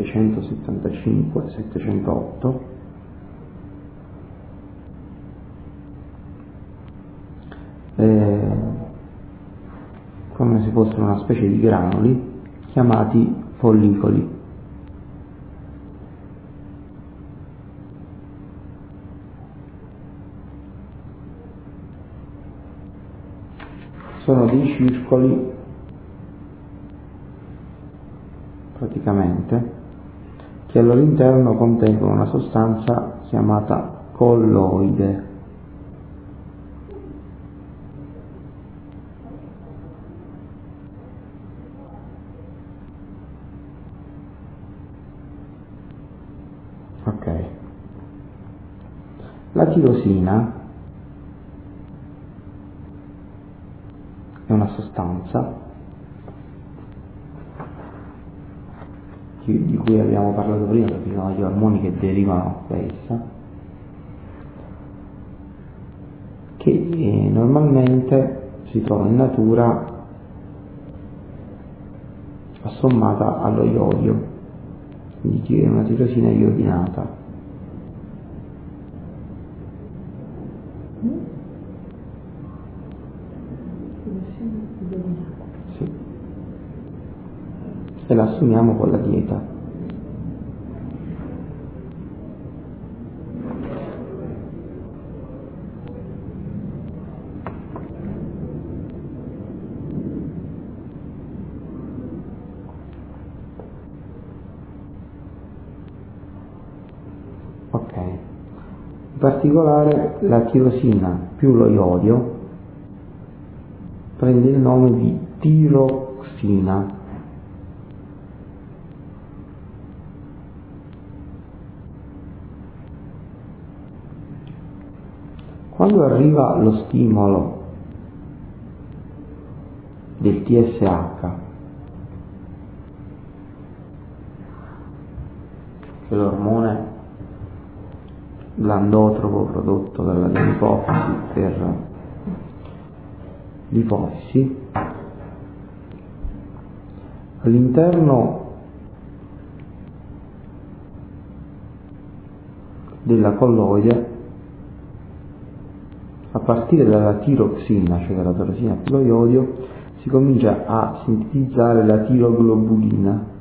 675-708, come se fossero una specie di granuli chiamati follicoli. Sono dei circoli praticamente che al loro interno contengono una sostanza chiamata colloide. Ok. La tirosina è una sostanza di cui abbiamo parlato prima, perché sono gli ormoni che derivano da essa, che normalmente si trova in natura assommata allo iodio, quindi è una tirosina iodinata. Sì. E la assumiamo con la dieta. Ok. In particolare la tirosina più lo iodio prende il nome di tiroxina. Quando arriva lo stimolo del TSH, che è l'ormone glandotropo prodotto dall'ipofisi per l'ipofisi, all'interno della colloide, a partire dalla tiroxina, cioè dalla tirosina più lo iodio, si comincia a sintetizzare la tiroglobulina.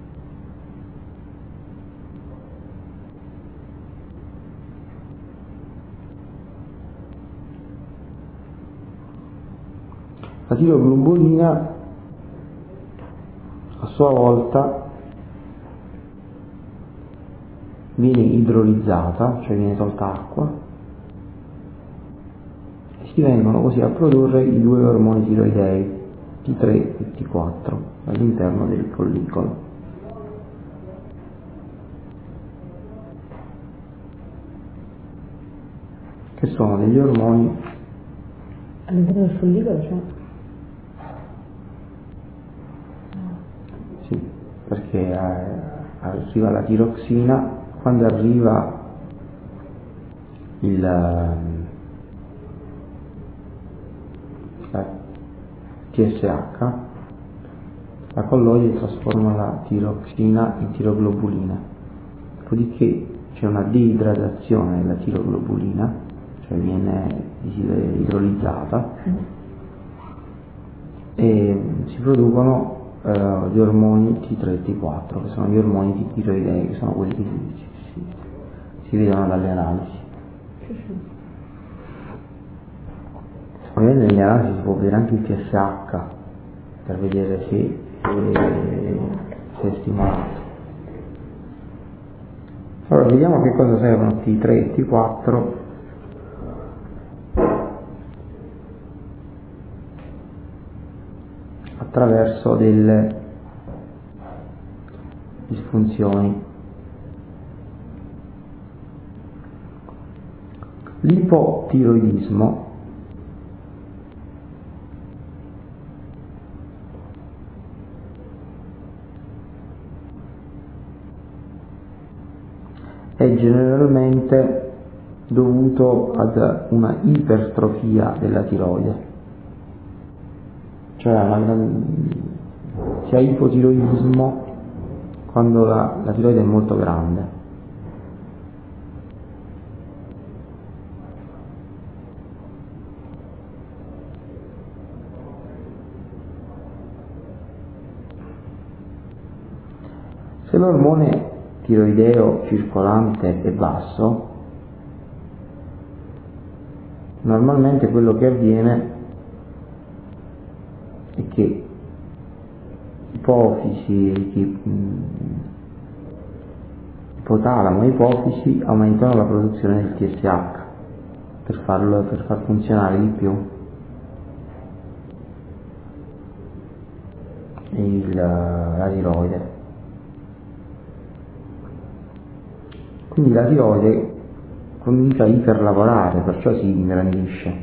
La tiroglobulina a sua volta viene idrolizzata, cioè viene tolta acqua, e si vengono così a produrre i due ormoni tiroidei, T3 e T4, all'interno del follicolo. Che sono degli ormoni all'interno del follicolo, cioè? Sì, perché arriva la tiroxina, quando arriva la TSH, la colloide trasforma la tiroxina in tiroglobulina, dopodiché c'è una deidratazione della tiroglobulina, cioè viene idrolizzata, e si producono gli ormoni T3 e T4, che sono gli ormoni tiroidei, che sono quelli che si vedono dalle analisi. Ovviamente nelle analisi si può vedere anche il TSH per vedere se è stimolato. Allora vediamo a che cosa servono T3 e T4 attraverso delle disfunzioni. L'ipotiroidismo è generalmente dovuto ad una ipertrofia della tiroide, cioè si ha ipotiroidismo quando la tiroide è molto grande. Se l'ormone tiroideo circolante è basso, normalmente quello che avviene è che ipofisi, ipotalamo e ipofisi aumentano la produzione del TSH per far funzionare di più la tiroide. Quindi la tiroide comincia a iperlavorare, perciò si ingrandisce.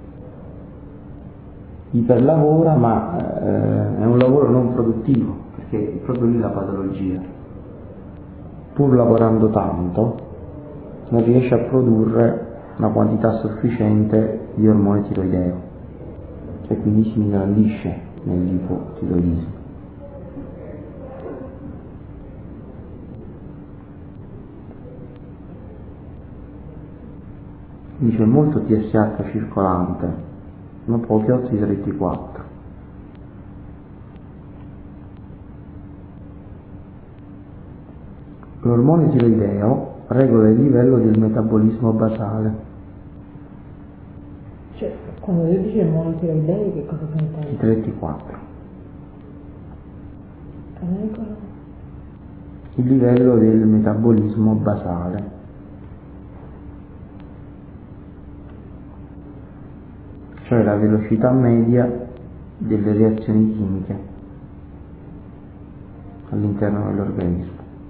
Iperlavora, ma è un lavoro non produttivo, perché è proprio lì la patologia. Pur lavorando tanto, non riesce a produrre una quantità sufficiente di ormone tiroideo, e quindi si ingrandisce nell'ipotiroidismo. Quindi c'è molto TSH circolante, ma pochi ossidi T4. L'ormone tiroideo regola il livello del metabolismo basale. Cioè, quando tu dici monotiroidei, che cosa si intende? T4. Regola? Il livello del metabolismo basale. Cioè la velocità media delle reazioni chimiche all'interno dell'organismo.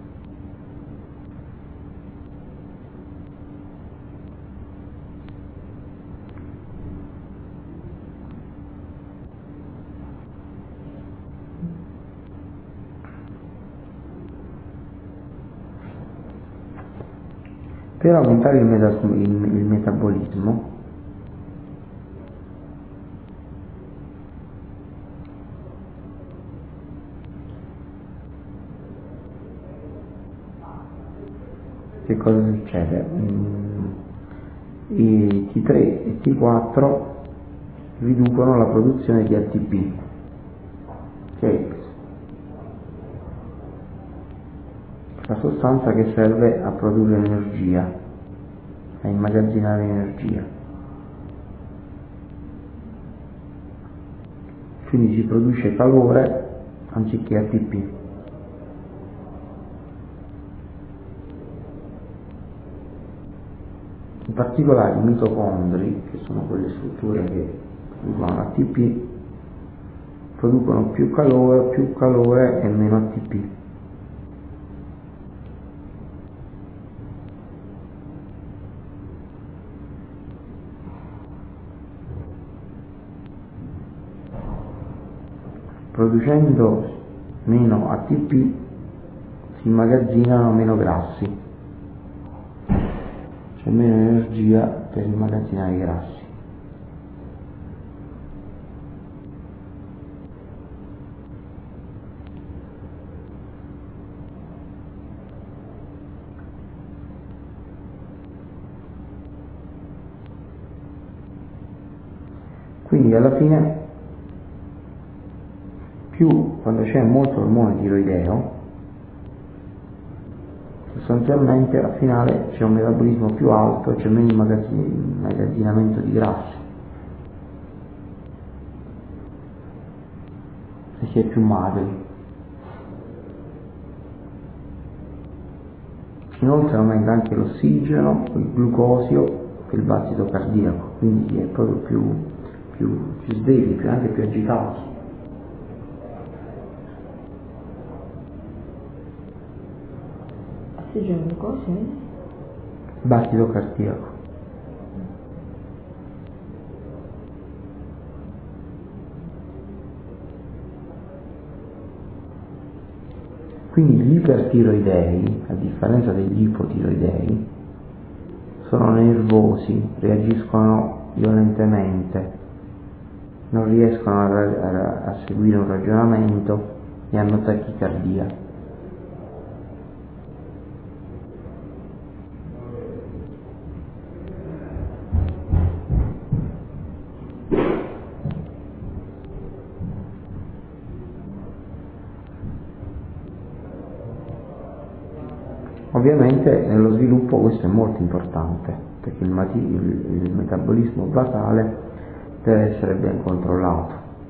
Per aumentare il metabolismo che cosa succede? I T3 e T4 riducono la produzione di ATP, che è la sostanza che serve a produrre energia, a immagazzinare energia. Quindi si produce calore anziché ATP. In particolare i mitocondri, che sono quelle strutture che producono ATP, producono più calore e meno ATP. Producendo meno ATP si immagazzinano meno grassi, c'è meno energia per immagazzinare i grassi. Quindi alla fine, più quando c'è molto ormone tiroideo, sostanzialmente al finale c'è un metabolismo più alto e c'è meno immagazzinamento di grassi e si è più magri. Inoltre aumenta anche l'ossigeno, il glucosio e il battito cardiaco, quindi si è proprio più svegli, anche più agitati. Ossigeno, glucosio e battito cardiaco. Quindi gli ipertiroidei, a differenza degli ipotiroidei, sono nervosi, reagiscono violentemente, non riescono a seguire un ragionamento e hanno tachicardia. Ovviamente nello sviluppo questo è molto importante, perché il metabolismo basale deve essere ben controllato.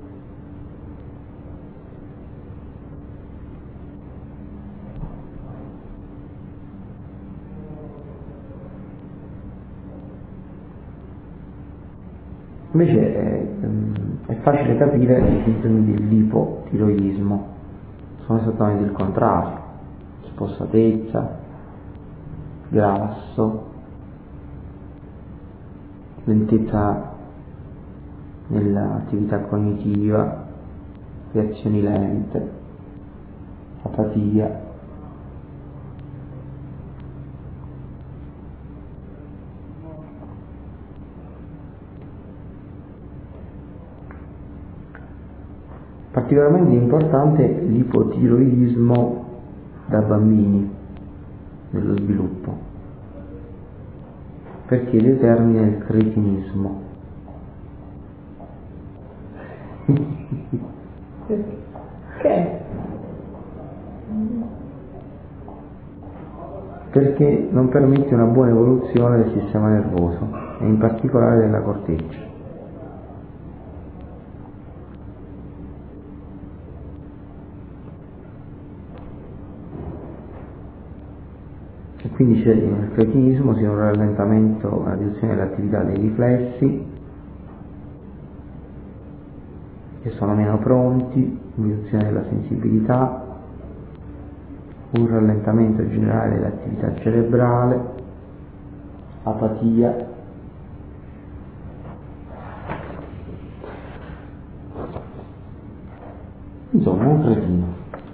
Invece è facile capire i sintomi dell'ipotiroidismo, sono esattamente il contrario: spossatezza, grasso, lentezza nell'attività cognitiva, reazioni lente, apatia. Particolarmente importante l'ipotiroidismo da bambini nello sviluppo, perché determina il cretinismo. Che? Perché non permette una buona evoluzione del sistema nervoso e in particolare della corteccia. E quindi c'è nel cretinismo sia un rallentamento, una riduzione dell'attività dei riflessi, che sono meno pronti, riduzione della sensibilità, un rallentamento generale dell'attività cerebrale, apatia. Insomma, un cretino.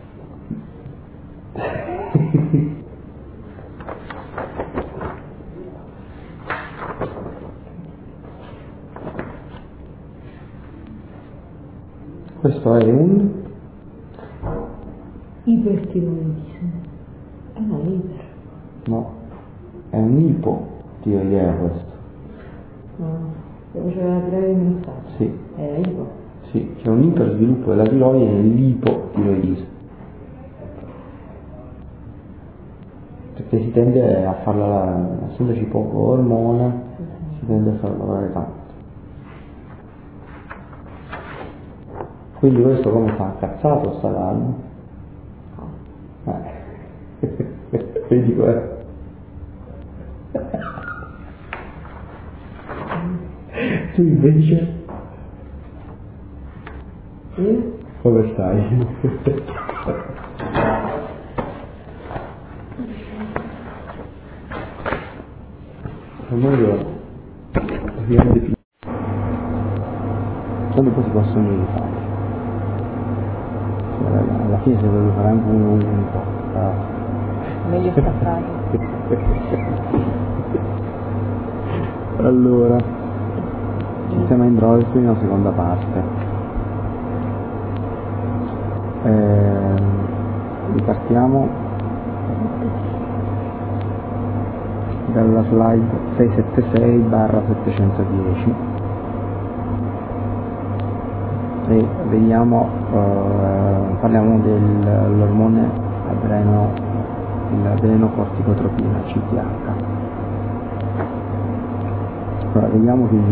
Questo è un ipertiroidismo. No, iper. no, è un ipotiroidea questo. No, dove c'era la tiroide dimostrata. Sì, Era ipo. sì, c'è un ipersviluppo della tiroide nell'ipotiroidismo. Perché si tende a farla, essendoci poco ormone, si tende a farla lavorare tanto. Quindi questo come sta? Cazzato sta calmo? Vedi qua? Tu invece? Come stai? Ovviamente quando poi si possono rifare. Alla fine se devo fare anche un po'. Meglio staccato. Allora, sistema endocrinio, seconda parte. Ripartiamo dalla slide 676/710 e vediamo, parliamo dell'ormone adrenocorticotropina, CTH. Allora, vediamo che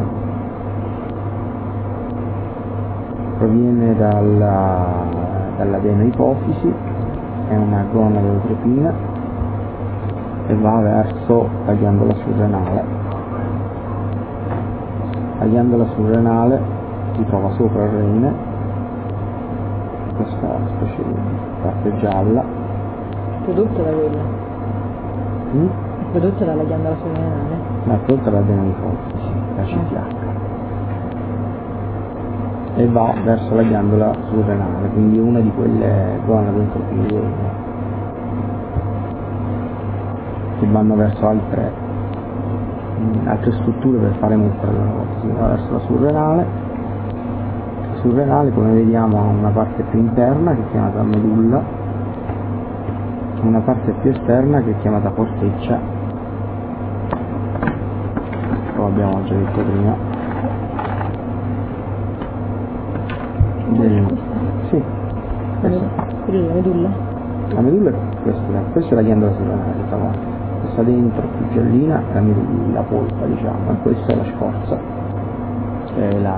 proviene dall'adenoipofisi, è una gonadotropina e va verso la ghiandola surrenale. La ghiandola surrenale si trova sopra il rene, questa specie di parte gialla. Prodotto da quella? Prodotto dalla ghiandola surrenale? Ma prodotto dall'adenoipofisi, la CTH. E va verso la ghiandola surrenale, quindi una di quelle gonadotropine che vanno verso altre strutture per fare mostra della cosa. Si va verso la surrenale. La surrenale, come vediamo, ha una parte più interna che è chiamata medulla, una parte più esterna che è chiamata corteccia, come abbiamo già detto prima. Sì, Quella è la medulla? la medulla è questa è la ghiandola surrenale, questa dentro più giallina è la polpa, diciamo, e questa è la scorza, è la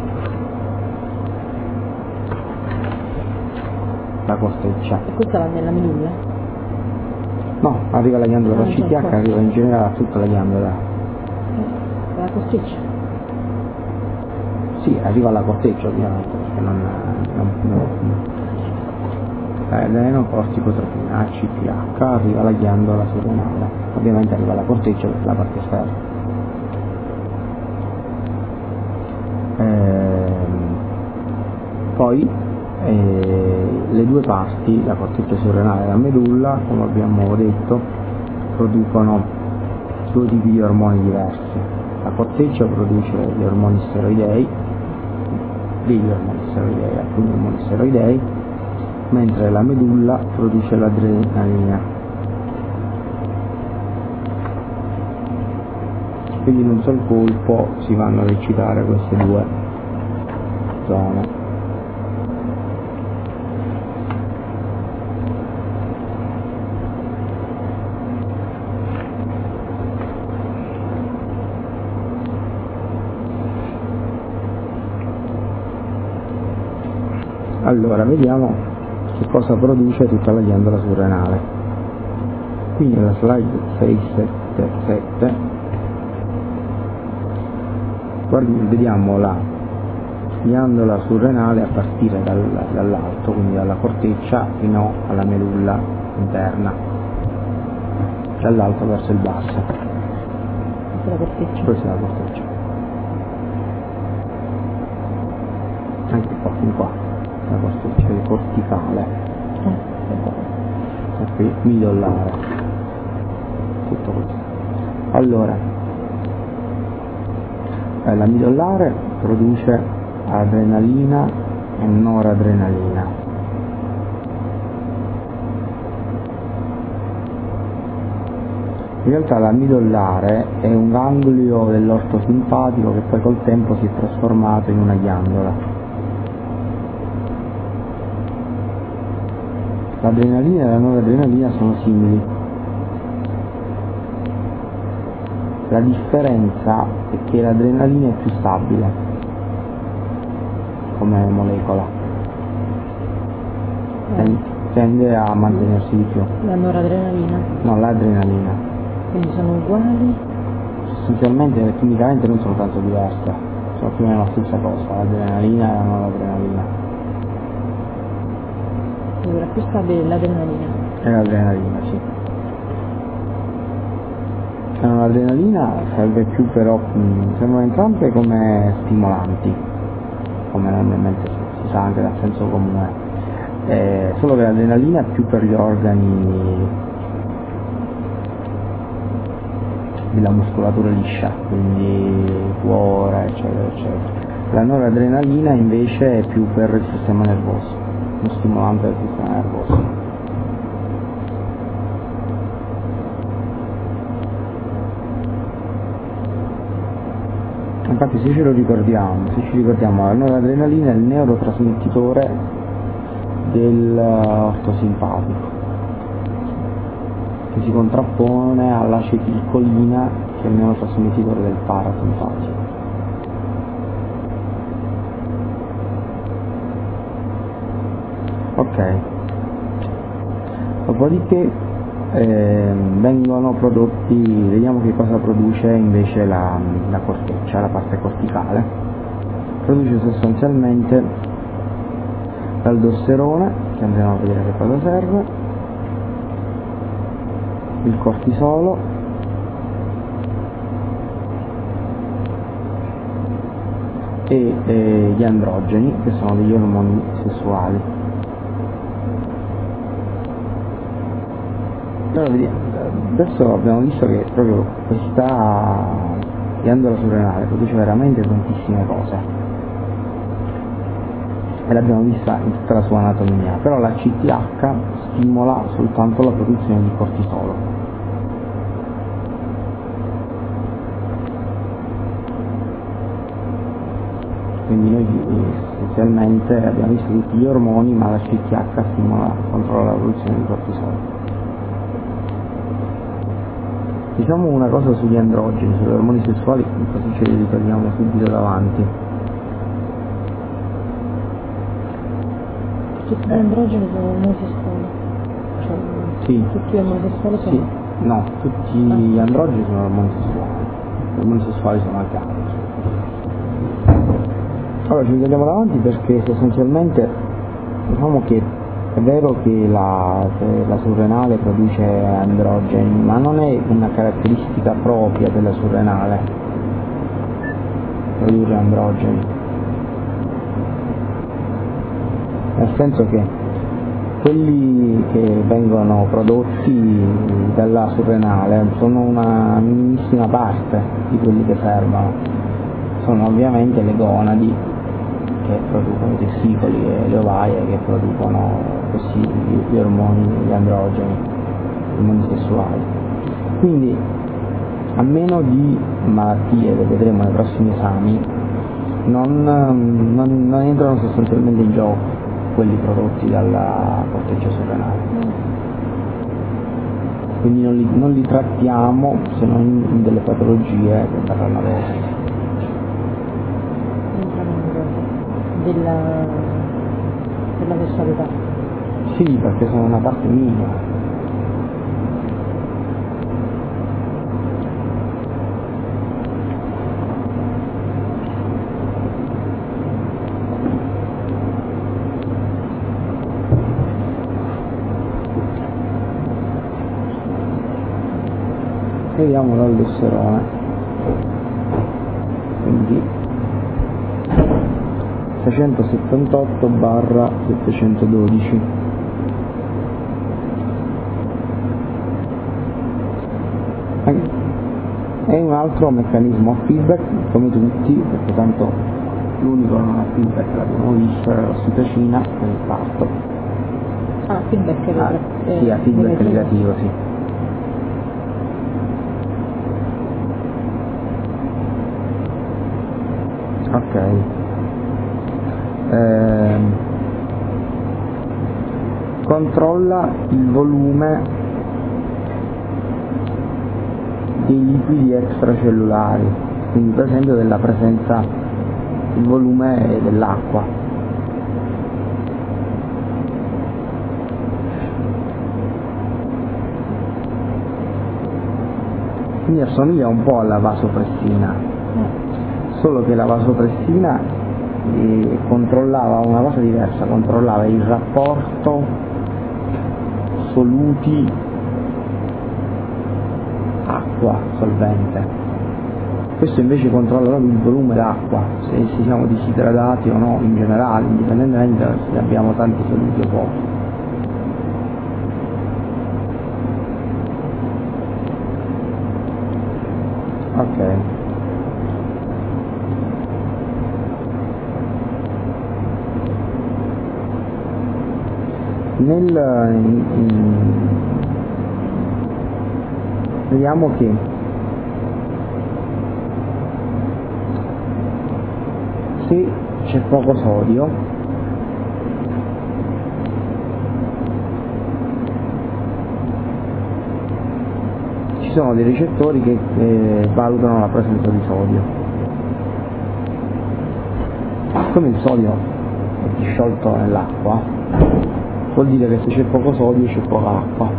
corteccia. E questa va nella medulla? No, arriva la ghiandola da CTH, certo. arriva in generale a tutta la ghiandola. La corteccia? Sì, arriva alla corteccia ovviamente, perché non adrenocorticotropina, ACTH, arriva alla ghiandola surrenale, ovviamente arriva alla corteccia perché è la parte esterna. Poi le due parti, la corteccia surrenale e la medulla, come abbiamo detto, producono due tipi di ormoni diversi. La corteccia produce gli ormoni steroidei, alcuni ormoni steroidei, mentre la medulla produce l'adrenalina. Quindi in un sol colpo si vanno ad eccitare queste due zone. Allora, vediamo che cosa produce tutta la ghiandola surrenale. Qui nella slide 677 vediamo la ghiandola surrenale a partire dall'alto, quindi dalla corteccia fino alla medulla interna, dall'alto verso il basso. Questa è la corteccia. Questa è la corteccia. Anche qua, fin qua. La corteccia corticale, e qui midollare, tutto questo. Allora, la midollare produce adrenalina e noradrenalina. In realtà la midollare è un ganglio dell'orto simpatico che poi col tempo si è trasformato in una ghiandola. L'adrenalina e la noradrenalina sono simili. La differenza è che l'adrenalina è più stabile come molecola, tende a mantenersi di più. La noradrenalina? No, l'adrenalina. Quindi sono uguali? Sostanzialmente, chimicamente non sono tanto diverse, sono più o meno la stessa cosa, l'adrenalina e la noradrenalina. La più stabile è l'adrenalina. È l'adrenalina, sì. L'adrenalina serve più però, servono entrambe come stimolanti, come normalmente si sa anche dal senso comune, solo che l'adrenalina è più per gli organi della muscolatura liscia, quindi cuore, eccetera, eccetera. La noradrenalina invece è più per il sistema nervoso, uno stimolante del sistema nervoso. Infatti se ci ricordiamo, la noradrenalina è il neurotrasmettitore dell'orto simpatico, che si contrappone all'acetilcolina, che è il neurotrasmettitore del parasimpatico. Ok, dopodiché vengono prodotti, vediamo che cosa produce invece la corteccia, la parte corticale. Produce sostanzialmente l'aldosterone, che andremo a vedere che cosa serve, il cortisolo, e gli androgeni, che sono degli ormoni sessuali. Adesso abbiamo visto che proprio questa ghiandola surrenale produce veramente tantissime cose e l'abbiamo vista in tutta la sua anatomia, però la CTH stimola soltanto la produzione di cortisolo. Quindi noi essenzialmente abbiamo visto tutti gli ormoni, ma la CTH stimola, controlla la produzione di cortisolo. Diciamo una cosa sugli androgeni, sugli ormoni sessuali, così ce li ritorniamo subito davanti. Tutti gli androgeni sono ormoni sessuali? Cioè, sì. Tutti gli ormoni sessuali sono? Sì. No, tutti gli androgeni sono ormoni sessuali. Gli ormoni sessuali sono anche altri. Allora ci ritorniamo davanti perché sostanzialmente diciamo che È vero che la surrenale produce androgeni, ma non è una caratteristica propria della surrenale produrre androgeni, nel senso che quelli che vengono prodotti dalla surrenale sono una minimissima parte di quelli che servono, sono ovviamente le gonadi che producono i testicoli e le ovaie che producono questi gli ormoni, gli androgeni, gli ormoni sessuali. Quindi a meno di malattie che vedremo nei prossimi esami non entrano sostanzialmente in gioco quelli prodotti dalla corteccia surrenale, quindi non li trattiamo se non in delle patologie che verranno adesso. Della sessualità. Sì, perché sono una parte minima. Vediamo l'aldosterone, quindi 678/712. È un altro meccanismo a feedback come tutti, perché tanto l'unico che non ha feedback l'abbiamo visto è l'ossitocina per il parto. Feedback sì, a feedback negativo, sì. Ok. Controlla il volume dei liquidi extracellulari, quindi per esempio della presenza, il volume dell'acqua. Quindi assomiglia un po' alla vasopressina, solo che la vasopressina controllava una cosa diversa, controllava il rapporto soluti acqua solvente. Questo invece controlla proprio il volume d'acqua, se siamo disidratati o no in generale, indipendentemente se abbiamo tanti soluti o pochi. Ok. Vediamo che se c'è poco sodio ci sono dei ricettori che valutano la presenza di sodio. Come il sodio è disciolto nell'acqua, vuol dire che se c'è poco sodio c'è poca acqua.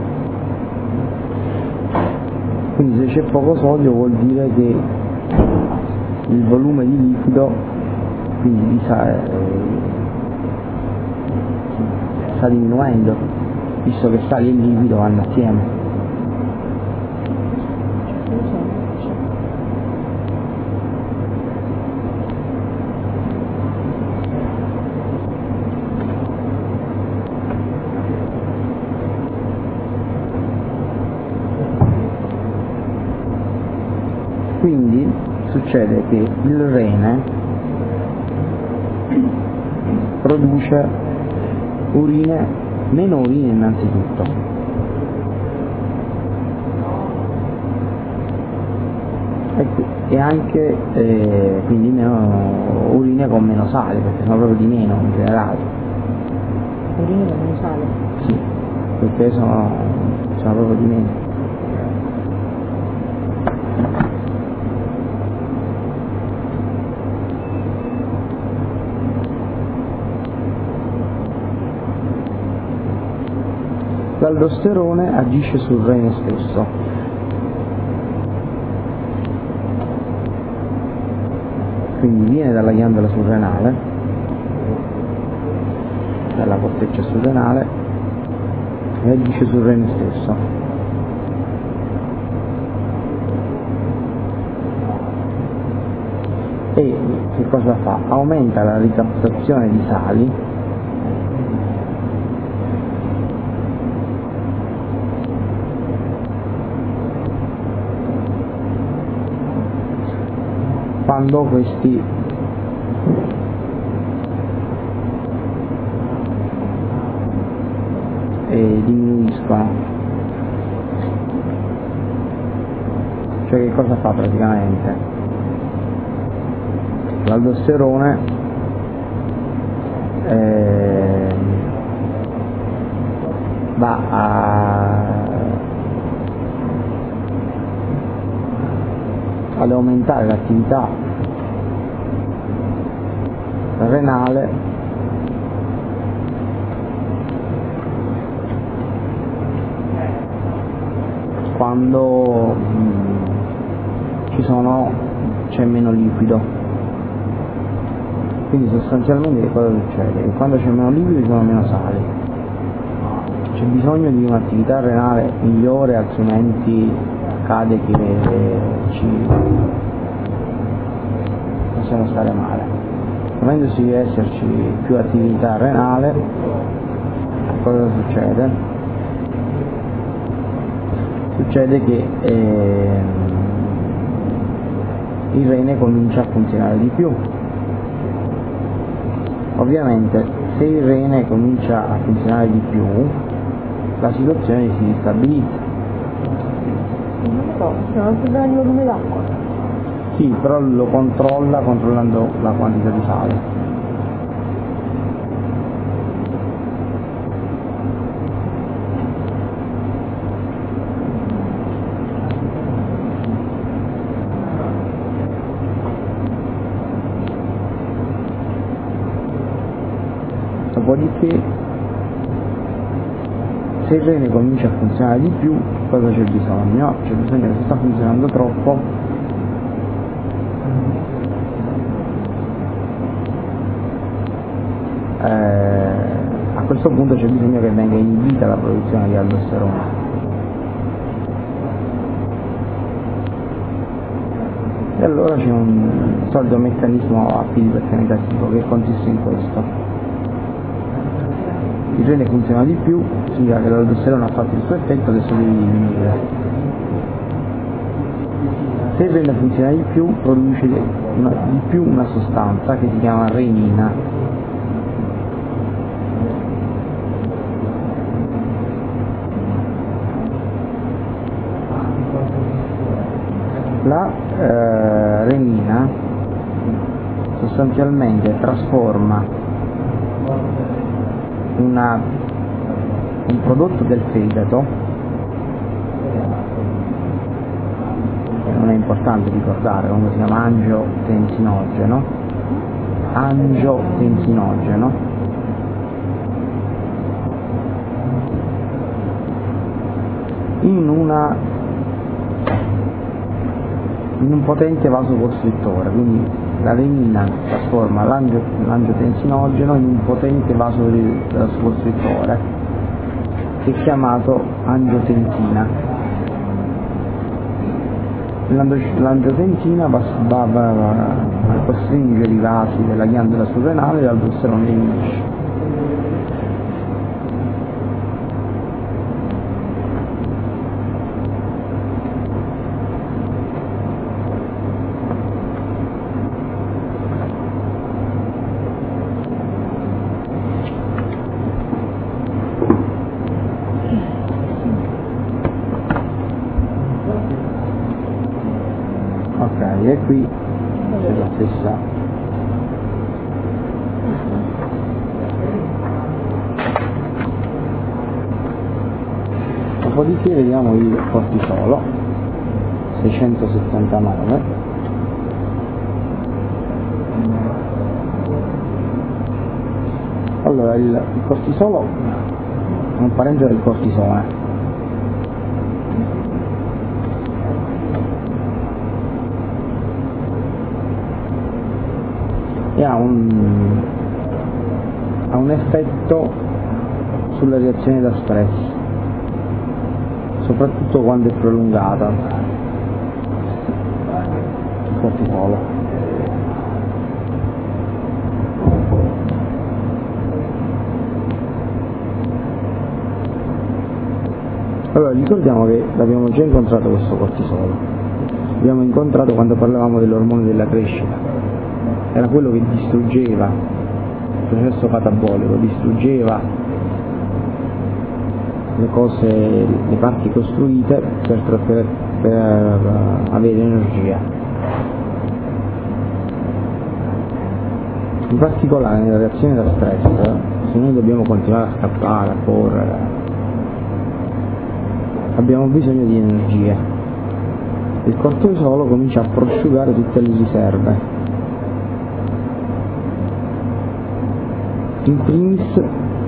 Quindi se c'è poco sodio vuol dire che il volume di liquido quindi sta diminuendo, visto che sale e il liquido vanno assieme. Quindi succede che il rene produce meno urine innanzitutto, e anche quindi meno urine con meno sale, perché sono proprio di meno in generale. Urine con meno sale? Sì, perché sono proprio di meno. L'aldosterone agisce sul rene stesso, quindi viene dalla ghiandola surrenale, dalla corteccia surrenale, e agisce sul rene stesso. E che cosa fa? Aumenta la ricaptazione di sali quando questi diminuiscono. Cioè che cosa fa praticamente? L'aldosterone va ad aumentare l'attività renale quando c'è meno liquido. Quindi sostanzialmente che cosa succede? Che quando c'è meno liquido ci sono meno sali, c'è bisogno di un'attività renale migliore, altrimenti accade che possiamo stare male. Dovendosi di esserci più attività renale, cosa succede? Succede che il rene comincia a funzionare di più. Ovviamente se il rene comincia a funzionare di più, la situazione si stabilizza. Non so, sono più grandi volume d'acqua. Sì, però lo controllando la quantità di sale. Dopodiché, se il rene comincia a funzionare di più, cosa c'è bisogno? C'è bisogno che se sta funzionando troppo, a questo punto c'è bisogno che venga inibita la produzione di aldosterone. E allora c'è un solido meccanismo a feedback negativo che consiste in questo. Il rene funziona di più, significa che l'aldosterone ha fatto il suo effetto, adesso deve diminuire. Se il rene funziona di più, produce di più una sostanza che si chiama renina. La renina sostanzialmente trasforma un prodotto del fegato, che non è importante ricordare, comunque si chiama angiotensinogeno, in un potente vasocostrittore. Quindi la renina trasforma l'angiotensinogeno in un potente vasocostrittore che è chiamato angiotensina. L'angiotensina va a costringere i vasi della ghiandola surrenale e l'aldosterone diminuisce. E qui c'è la stessa dopodiché vediamo il cortisolo 679. Allora il cortisolo è un parente del cortisone, e ha un effetto sulla reazione da stress. soprattutto quando è prolungata il cortisolo. Allora ricordiamo che l'abbiamo già incontrato questo cortisolo, l'abbiamo incontrato quando parlavamo dell'ormone della crescita, era quello che distruggeva il processo catabolico, distruggeva le cose, le parti costruite per avere energia. In particolare nella reazione da stress, se noi dobbiamo continuare a scappare, a correre, abbiamo bisogno di energia. Il cortisolo comincia a prosciugare tutte le riserve. In primis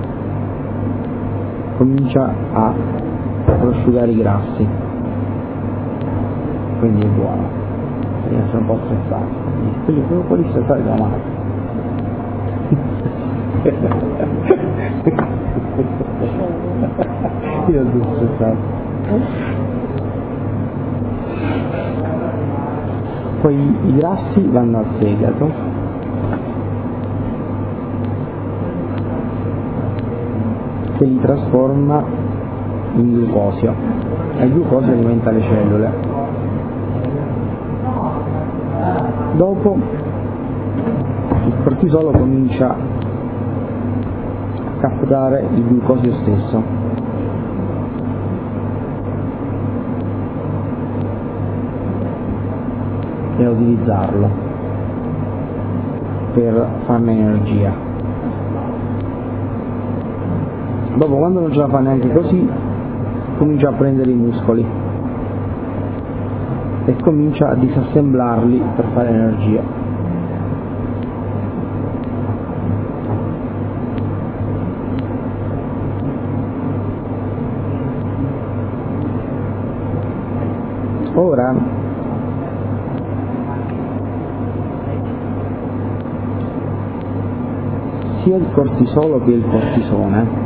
comincia a prosciugare i grassi, quindi è buono, bisogna essere un po' stressati, quelli stressati da male. Io sono stressato. Poi i grassi vanno al fegato, che li trasforma in glucosio e il glucosio alimenta le cellule. Dopo il cortisolo comincia a captare il glucosio stesso e a utilizzarlo per farne energia. Dopo, quando non ce la fa neanche così, comincia a prendere i muscoli e comincia a disassemblarli per fare energia. Ora sia il cortisolo che il cortisone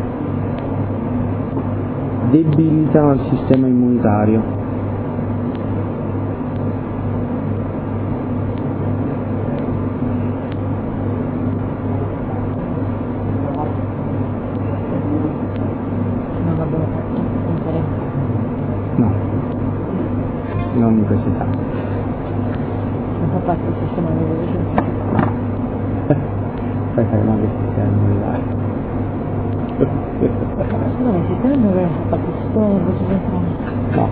debilitano il sistema immunitario. No, non in questi casi. Non fa parte del sistema immunitario. Fai fare una sistema immunitario. No, il sistema immunitario fa parte del sistema nervoso centrale. No.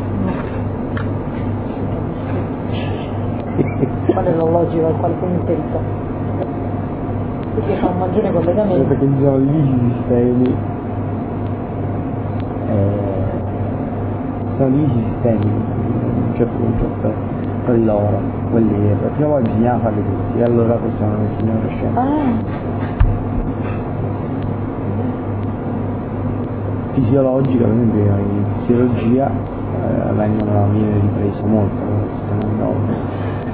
Qual è la logica al quale sono inserito? Perché fa un maggiore collegamento. Perché ci sono gli sistemi, sono gli sistemi un certo per loro, quelli per prima volta bisognava farli tutti, e allora questo non è il neuroscienza. Fisiologica, per esempio in fisiologia viene ripreso molto il sistema nervoso.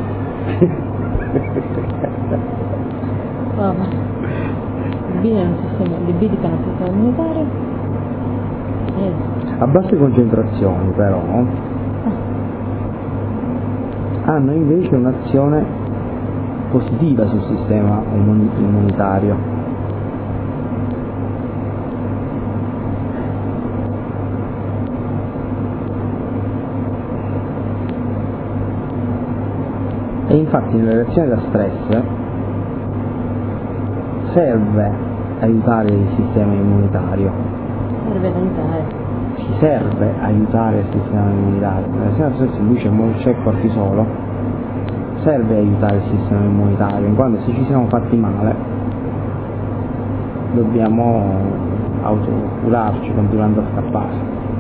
Debilitano il sistema immunitario. A basse concentrazioni però hanno invece un'azione positiva sul sistema immunitario. E infatti nella reazione da stress serve aiutare il sistema immunitario. Serve aiutare il sistema immunitario. Nella reazione da stress invece c'è cortisolo, serve aiutare il sistema immunitario, in quanto se ci siamo fatti male dobbiamo autocurarci continuando a scappare.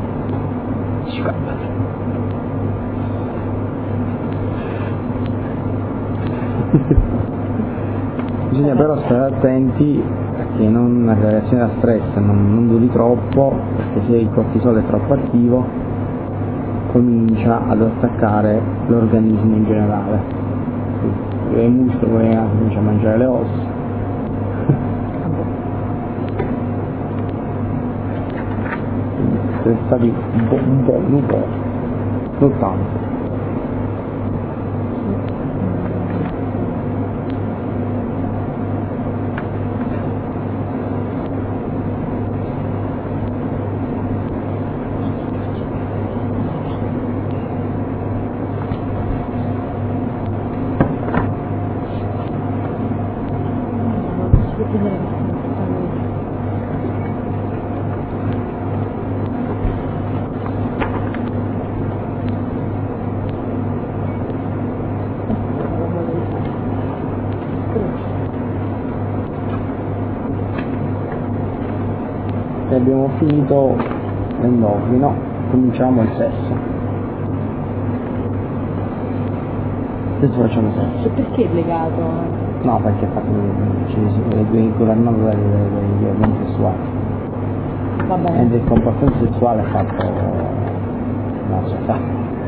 Bisogna però stare attenti che la reazione da stress non duri troppo, perché se il cortisolo è troppo attivo comincia ad attaccare l'organismo in generale, il muscolo comincia a mangiare le ossa. siete stati un po', non tanto. E abbiamo finito l'endofino, cominciamo il sesso. Adesso facciamo il sesso. E perché è legato? No, perché le due governate dagli organi sessuali. Va bene. E il comportamento sessuale è fatto dalla società.